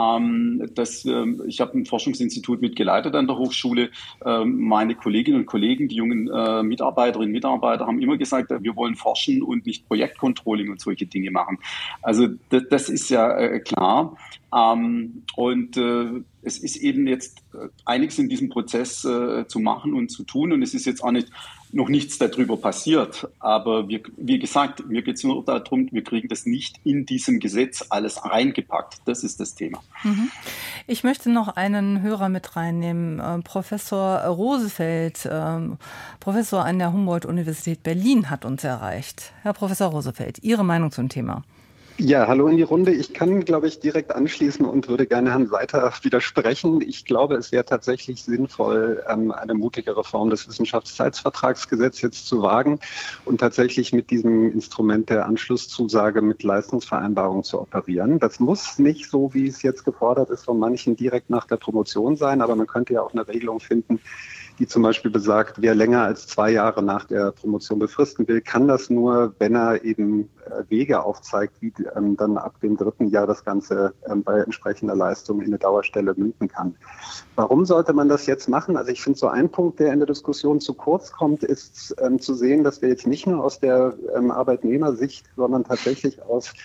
Ich habe ein Forschungsinstitut mitgeleitet an der Hochschule. Meine Kolleginnen und Kollegen, die jungen Mitarbeiterinnen und Mitarbeiter haben immer gesagt, wir wollen forschen und nicht Projektcontrolling und solche Dinge machen. Also das ist ja klar. Es ist eben jetzt einiges in diesem Prozess zu machen und zu tun und es ist jetzt auch noch nichts darüber passiert. Aber wie gesagt, mir geht es nur darum, wir kriegen das nicht in diesem Gesetz alles reingepackt. Das ist das Thema. Ich möchte noch einen Hörer mit reinnehmen. Professor Rosefeld, Professor an der Humboldt-Universität Berlin, hat uns erreicht. Herr Professor Rosefeld, Ihre Meinung zum Thema? Ja, hallo in die Runde. Ich kann, glaube ich, direkt anschließen und würde gerne Herrn Seiter widersprechen. Ich glaube, es wäre tatsächlich sinnvoll, eine mutige Reform des Wissenschaftszeitvertragsgesetzes jetzt zu wagen und tatsächlich mit diesem Instrument der Anschlusszusage mit Leistungsvereinbarung zu operieren. Das muss nicht so, wie es jetzt gefordert ist, von manchen direkt nach der Promotion sein, aber man könnte ja auch eine Regelung finden, die zum Beispiel besagt, wer länger als 2 Jahre nach der Promotion befristen will, kann das nur, wenn er eben Wege aufzeigt, wie dann ab dem 3. Jahr das Ganze bei entsprechender Leistung in eine Dauerstelle münden kann. Warum sollte man das jetzt machen? Also ich finde, so ein Punkt, der in der Diskussion zu kurz kommt, ist zu sehen, dass wir jetzt nicht nur aus der Arbeitnehmersicht, sondern tatsächlich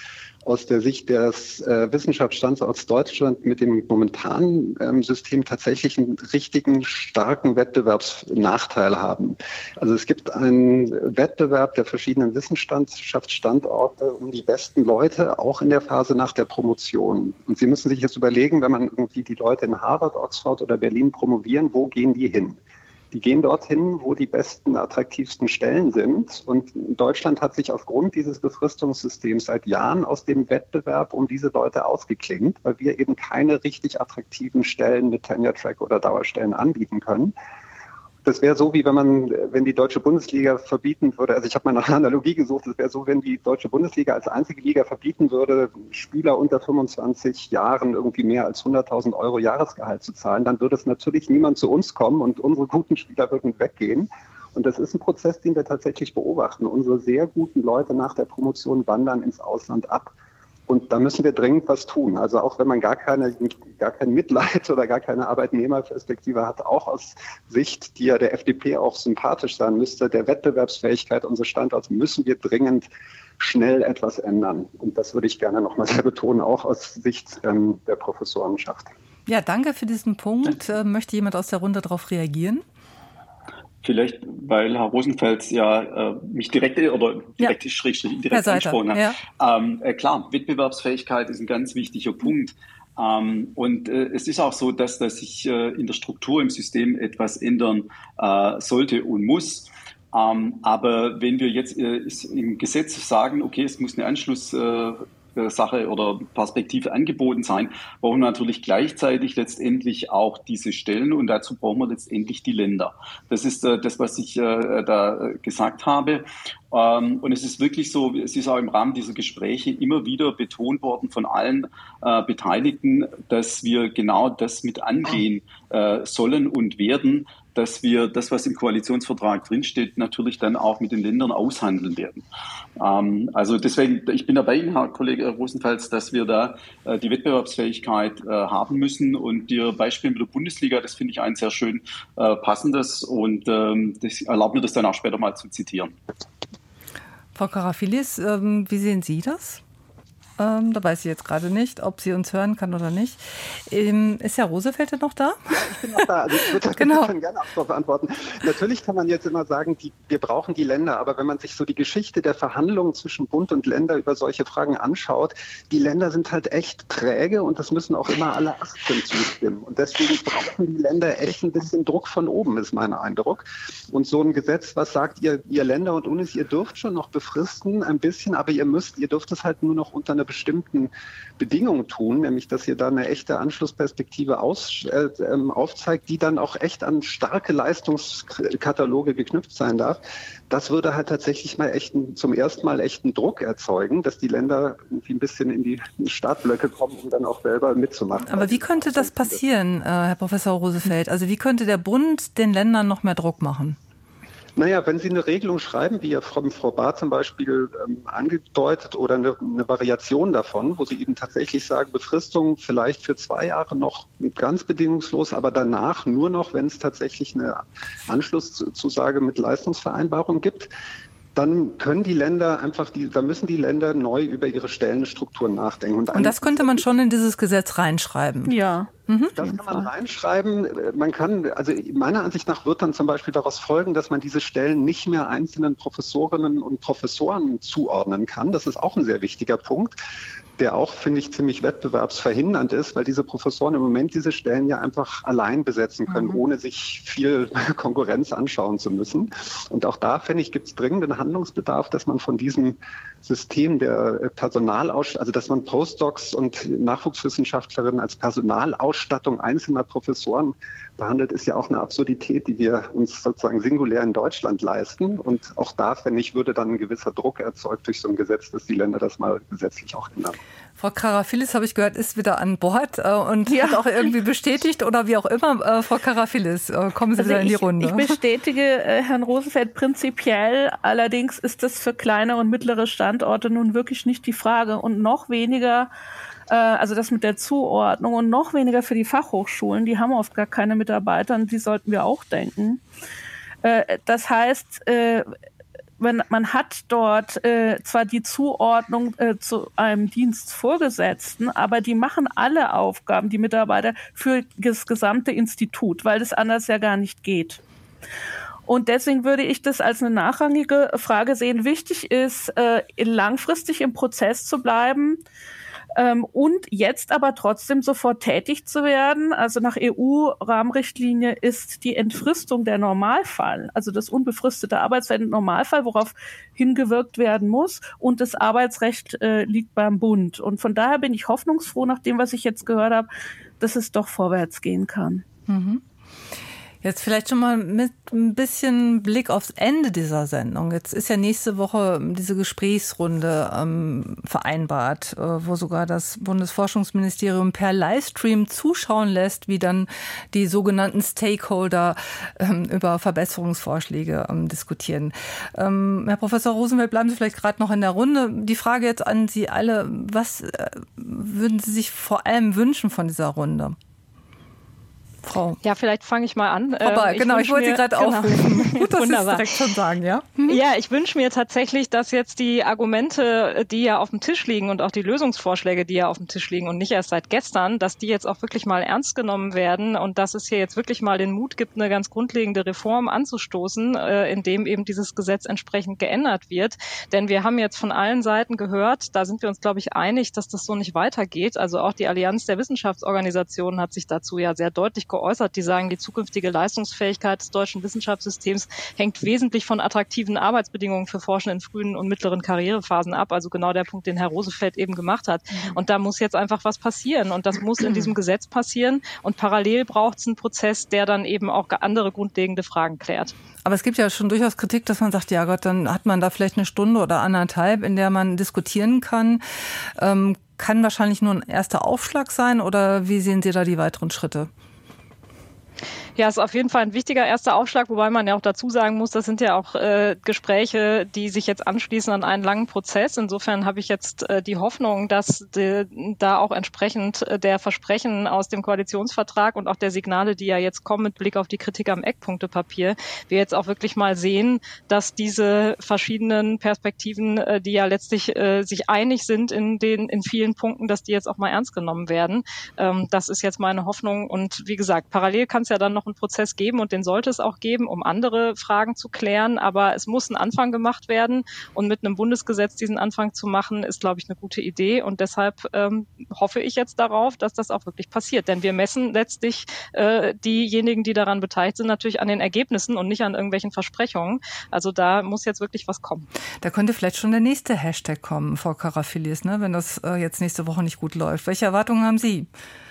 aus der Sicht des Wissenschaftsstandorts Deutschland mit dem momentanen System tatsächlich einen richtigen, starken Wettbewerbsnachteil haben. Also es gibt einen Wettbewerb der verschiedenen Wissenschaftsstandorte um die besten Leute, auch in der Phase nach der Promotion. Und Sie müssen sich jetzt überlegen, wenn man irgendwie die Leute in Harvard, Oxford oder Berlin promovieren, wo gehen die hin? Die gehen dorthin, wo die besten, attraktivsten Stellen sind. Und Deutschland hat sich aufgrund dieses Befristungssystems seit Jahren aus dem Wettbewerb um diese Leute ausgeklingt, weil wir eben keine richtig attraktiven Stellen mit Tenure-Track oder Dauerstellen anbieten können. Das wäre so, wie wenn die Deutsche Bundesliga verbieten würde, also ich habe mal nach einer Analogie gesucht, das wäre so, wenn die Deutsche Bundesliga als einzige Liga verbieten würde, Spieler unter 25 Jahren irgendwie mehr als 100.000 Euro Jahresgehalt zu zahlen, dann würde es natürlich niemand zu uns kommen und unsere guten Spieler würden weggehen. Und das ist ein Prozess, den wir tatsächlich beobachten. Unsere sehr guten Leute nach der Promotion wandern ins Ausland ab. Und da müssen wir dringend was tun. Also auch wenn man gar kein Mitleid oder gar keine Arbeitnehmerperspektive hat, auch aus Sicht, die ja der FDP auch sympathisch sein müsste, der Wettbewerbsfähigkeit unseres Standorts müssen wir dringend schnell etwas ändern. Und das würde ich gerne nochmal sehr betonen, auch aus Sicht der Professorenschaft. Ja, danke für diesen Punkt. Möchte jemand aus der Runde darauf reagieren? Vielleicht, weil Herr Rosenfeld mich direkt angesprochen hat. Ja. Klar, Wettbewerbsfähigkeit ist ein ganz wichtiger Punkt. Und es ist auch so, dass sich in der Struktur im System etwas ändern sollte und muss. Aber wenn wir jetzt im Gesetz sagen, okay, es muss eine Anschlusssache oder Perspektive angeboten sein, brauchen wir natürlich gleichzeitig letztendlich auch diese Stellen und dazu brauchen wir letztendlich die Länder. Das ist das, was ich da gesagt habe. Und es ist wirklich so, es ist auch im Rahmen dieser Gespräche immer wieder betont worden von allen Beteiligten, dass wir genau das mit angehen sollen und werden, dass wir das, was im Koalitionsvertrag drinsteht, natürlich dann auch mit den Ländern aushandeln werden. Also deswegen, ich bin dabei, Herr Kollege Rosenfels, dass wir da die Wettbewerbsfähigkeit haben müssen. Und Ihr Beispiel mit der Bundesliga, das finde ich ein sehr schön passendes und das erlaubt mir das dann auch später mal zu zitieren. Frau Karafilis, wie sehen Sie das? Da weiß ich jetzt gerade nicht, ob sie uns hören kann oder nicht. Ist Herr Rosefeld noch da? Ja, ich bin noch da. Also ich würde gerne auch darauf antworten. Natürlich kann man jetzt immer sagen, wir brauchen die Länder. Aber wenn man sich so die Geschichte der Verhandlungen zwischen Bund und Länder über solche Fragen anschaut, die Länder sind halt echt träge und das müssen auch immer alle 18 zustimmen. Und deswegen brauchen die Länder echt ein bisschen Druck von oben, ist mein Eindruck. Und so ein Gesetz, was sagt, ihr Länder und Unis, ihr dürft schon noch befristen ein bisschen, aber ihr dürft es halt nur noch unter einer bestimmten Bedingungen tun, nämlich dass ihr da eine echte Anschlussperspektive aufzeigt, die dann auch echt an starke Leistungskataloge geknüpft sein darf. Das würde halt tatsächlich mal zum ersten Mal echten Druck erzeugen, dass die Länder irgendwie ein bisschen in die Startblöcke kommen, um dann auch selber mitzumachen. Aber wie könnte das passieren, Herr Professor Rosefeld? Also wie könnte der Bund den Ländern noch mehr Druck machen? Naja, wenn Sie eine Regelung schreiben, wie ja Frau Bahr zum Beispiel angedeutet, oder eine Variation davon, wo Sie eben tatsächlich sagen, Befristung vielleicht für 2 Jahre noch ganz bedingungslos, aber danach nur noch, wenn es tatsächlich eine Anschlusszusage mit Leistungsvereinbarung gibt, dann können die Länder da müssen die Länder neu über ihre Stellenstrukturen nachdenken. Und das könnte man schon in dieses Gesetz reinschreiben? Ja. Das kann man reinschreiben. Also meiner Ansicht nach wird dann zum Beispiel daraus folgen, dass man diese Stellen nicht mehr einzelnen Professorinnen und Professoren zuordnen kann. Das ist auch ein sehr wichtiger Punkt, der auch, finde ich, ziemlich wettbewerbsverhindernd ist, weil diese Professoren im Moment diese Stellen ja einfach allein besetzen können, ohne sich viel Konkurrenz anschauen zu müssen. Und auch da, finde ich, gibt es dringenden Handlungsbedarf, dass man von diesem System der Personalausstattung, also dass man Postdocs und Nachwuchswissenschaftlerinnen als Personalausstattung einzelner Professoren behandelt, ist ja auch eine Absurdität, die wir uns sozusagen singulär in Deutschland leisten. Und auch da, finde ich, würde dann ein gewisser Druck erzeugt durch so ein Gesetz, dass die Länder das mal gesetzlich auch ändern. Frau Karafilis, habe ich gehört, ist wieder an Bord und hat auch irgendwie bestätigt oder wie auch immer. Frau Karafilis, kommen Sie wieder in die Runde. Ich bestätige Herrn Rosenfeld prinzipiell. Allerdings ist das für kleine und mittlere Standorte nun wirklich nicht die Frage und noch weniger, also das mit der Zuordnung und noch weniger für die Fachhochschulen. Die haben oft gar keine Mitarbeiter und die sollten wir auch denken. Das heißt, man hat dort zwar die Zuordnung zu einem Dienstvorgesetzten, aber die machen alle Aufgaben, die Mitarbeiter, für das gesamte Institut, weil das anders ja gar nicht geht. Und deswegen würde ich das als eine nachrangige Frage sehen. Wichtig ist, langfristig im Prozess zu bleiben, und jetzt aber trotzdem sofort tätig zu werden. Also nach EU-Rahmenrichtlinie ist die Entfristung der Normalfall, also das unbefristete Arbeitsverhältnis Normalfall, worauf hingewirkt werden muss. Und das Arbeitsrecht liegt beim Bund. Und von daher bin ich hoffnungsfroh, nach dem, was ich jetzt gehört habe, dass es doch vorwärts gehen kann. Mhm. Jetzt vielleicht schon mal mit ein bisschen Blick aufs Ende dieser Sendung. Jetzt ist ja nächste Woche diese Gesprächsrunde vereinbart, wo sogar das Bundesforschungsministerium per Livestream zuschauen lässt, wie dann die sogenannten Stakeholder über Verbesserungsvorschläge diskutieren. Herr Professor Rosenfeld, bleiben Sie vielleicht gerade noch in der Runde. Die Frage jetzt an Sie alle, was würden Sie sich vor allem wünschen von dieser Runde? Frau. Ja, vielleicht fange ich mal an. Ich wollte Sie gerade aufrufen. Gut, dass Sie es direkt schon sagen, ja? Ja, ich wünsche mir tatsächlich, dass jetzt die Argumente, die ja auf dem Tisch liegen und auch die Lösungsvorschläge, die ja auf dem Tisch liegen und nicht erst seit gestern, dass die jetzt auch wirklich mal ernst genommen werden und dass es hier jetzt wirklich mal den Mut gibt, eine ganz grundlegende Reform anzustoßen, indem eben dieses Gesetz entsprechend geändert wird. Denn wir haben jetzt von allen Seiten gehört, da sind wir uns, glaube ich, einig, dass das so nicht weitergeht. Also auch die Allianz der Wissenschaftsorganisationen hat sich dazu ja sehr deutlich geäußert. Die sagen, die zukünftige Leistungsfähigkeit des deutschen Wissenschaftssystems hängt wesentlich von attraktiven Arbeitsbedingungen für Forschende in frühen und mittleren Karrierephasen ab. Also genau der Punkt, den Herr Rosenfeld eben gemacht hat. Und da muss jetzt einfach was passieren. Und das muss in diesem Gesetz passieren. Und parallel braucht es einen Prozess, der dann eben auch andere grundlegende Fragen klärt. Aber es gibt ja schon durchaus Kritik, dass man sagt, ja Gott, dann hat man da vielleicht eine Stunde oder anderthalb, in der man diskutieren kann. Kann wahrscheinlich nur ein erster Aufschlag sein oder wie sehen Sie da die weiteren Schritte? Ja, ist auf jeden Fall ein wichtiger erster Aufschlag, wobei man ja auch dazu sagen muss, das sind ja auch Gespräche, die sich jetzt anschließen an einen langen Prozess. Insofern habe ich jetzt die Hoffnung, dass da auch entsprechend der Versprechen aus dem Koalitionsvertrag und auch der Signale, die ja jetzt kommen mit Blick auf die Kritik am Eckpunktepapier, wir jetzt auch wirklich mal sehen, dass diese verschiedenen Perspektiven, die ja letztlich sich einig sind in vielen Punkten, dass die jetzt auch mal ernst genommen werden. Das ist jetzt meine Hoffnung. Und wie gesagt, parallel kann es ja dann noch einen Prozess geben und den sollte es auch geben, um andere Fragen zu klären. Aber es muss ein Anfang gemacht werden und mit einem Bundesgesetz diesen Anfang zu machen, ist, glaube ich, eine gute Idee. Und deshalb hoffe ich jetzt darauf, dass das auch wirklich passiert. Denn wir messen letztlich diejenigen, die daran beteiligt sind, natürlich an den Ergebnissen und nicht an irgendwelchen Versprechungen. Also da muss jetzt wirklich was kommen. Da könnte vielleicht schon der nächste Hashtag kommen, Frau Karafilis, ne, wenn das jetzt nächste Woche nicht gut läuft. Welche Erwartungen haben Sie?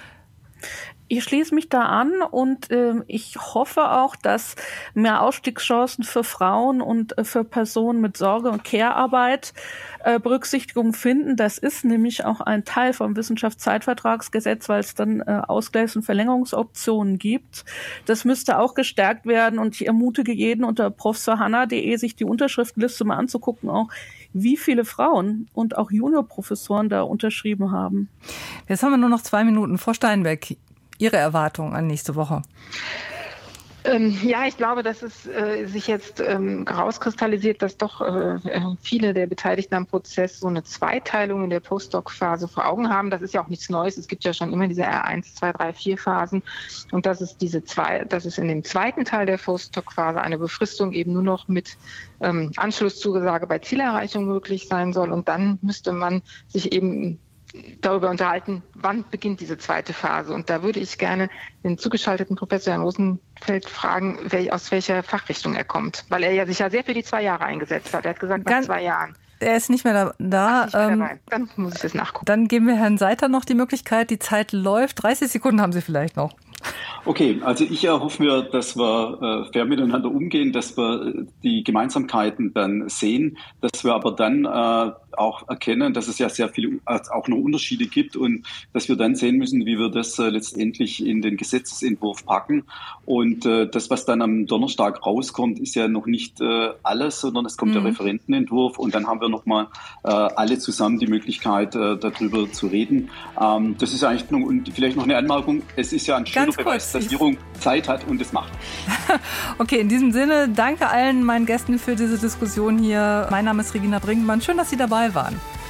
Ich schließe mich da an und ich hoffe auch, dass mehr Aufstiegschancen für Frauen und für Personen mit Sorge- und Care-Arbeit Berücksichtigung finden. Das ist nämlich auch ein Teil vom Wissenschaftszeitvertragsgesetz, weil es dann Ausgleichs- und Verlängerungsoptionen gibt. Das müsste auch gestärkt werden und ich ermutige jeden unter professorhanna.de sich die Unterschriftenliste mal anzugucken, auch wie viele Frauen und auch Juniorprofessoren da unterschrieben haben. Jetzt haben wir nur noch 2 Minuten. Frau Steinbeck, Ihre Erwartungen an nächste Woche? Ja, ich glaube, dass es sich jetzt herauskristallisiert, dass doch viele der Beteiligten am Prozess so eine Zweiteilung in der Postdoc-Phase vor Augen haben. Das ist ja auch nichts Neues. Es gibt ja schon immer diese R1, 2, 3, 4 Phasen. Und dass es in dem zweiten Teil der Postdoc-Phase eine Befristung eben nur noch mit Anschlusszusage bei Zielerreichung möglich sein soll. Und dann müsste man sich eben darüber unterhalten, wann beginnt diese zweite Phase. Und da würde ich gerne den zugeschalteten Professor Herrn Rosenfeld fragen, aus welcher Fachrichtung er kommt. Weil er ja sich ja sehr für die 2 Jahre eingesetzt hat. Er hat gesagt, nach 2 Jahren Er ist nicht mehr da. Dann muss ich das nachgucken. Dann geben wir Herrn Seiter noch die Möglichkeit. Die Zeit läuft. 30 Sekunden haben Sie vielleicht noch. Okay, also ich erhoffe mir, dass wir fair miteinander umgehen, dass wir die Gemeinsamkeiten dann sehen, dass wir aber dann auch erkennen, dass es ja sehr viele auch noch Unterschiede gibt und dass wir dann sehen müssen, wie wir das letztendlich in den Gesetzesentwurf packen. Und das, was dann am Donnerstag rauskommt, ist ja noch nicht alles, sondern es kommt der Referentenentwurf und dann haben wir nochmal alle zusammen die Möglichkeit, darüber zu reden. Das ist eigentlich und vielleicht noch eine Anmerkung, es ist ja ein schöner Beweis, dass die Regierung Zeit hat und es macht. Okay, in diesem Sinne, danke allen meinen Gästen für diese Diskussion hier. Mein Name ist Regina Brinkmann. Schön, dass Sie dabei waren.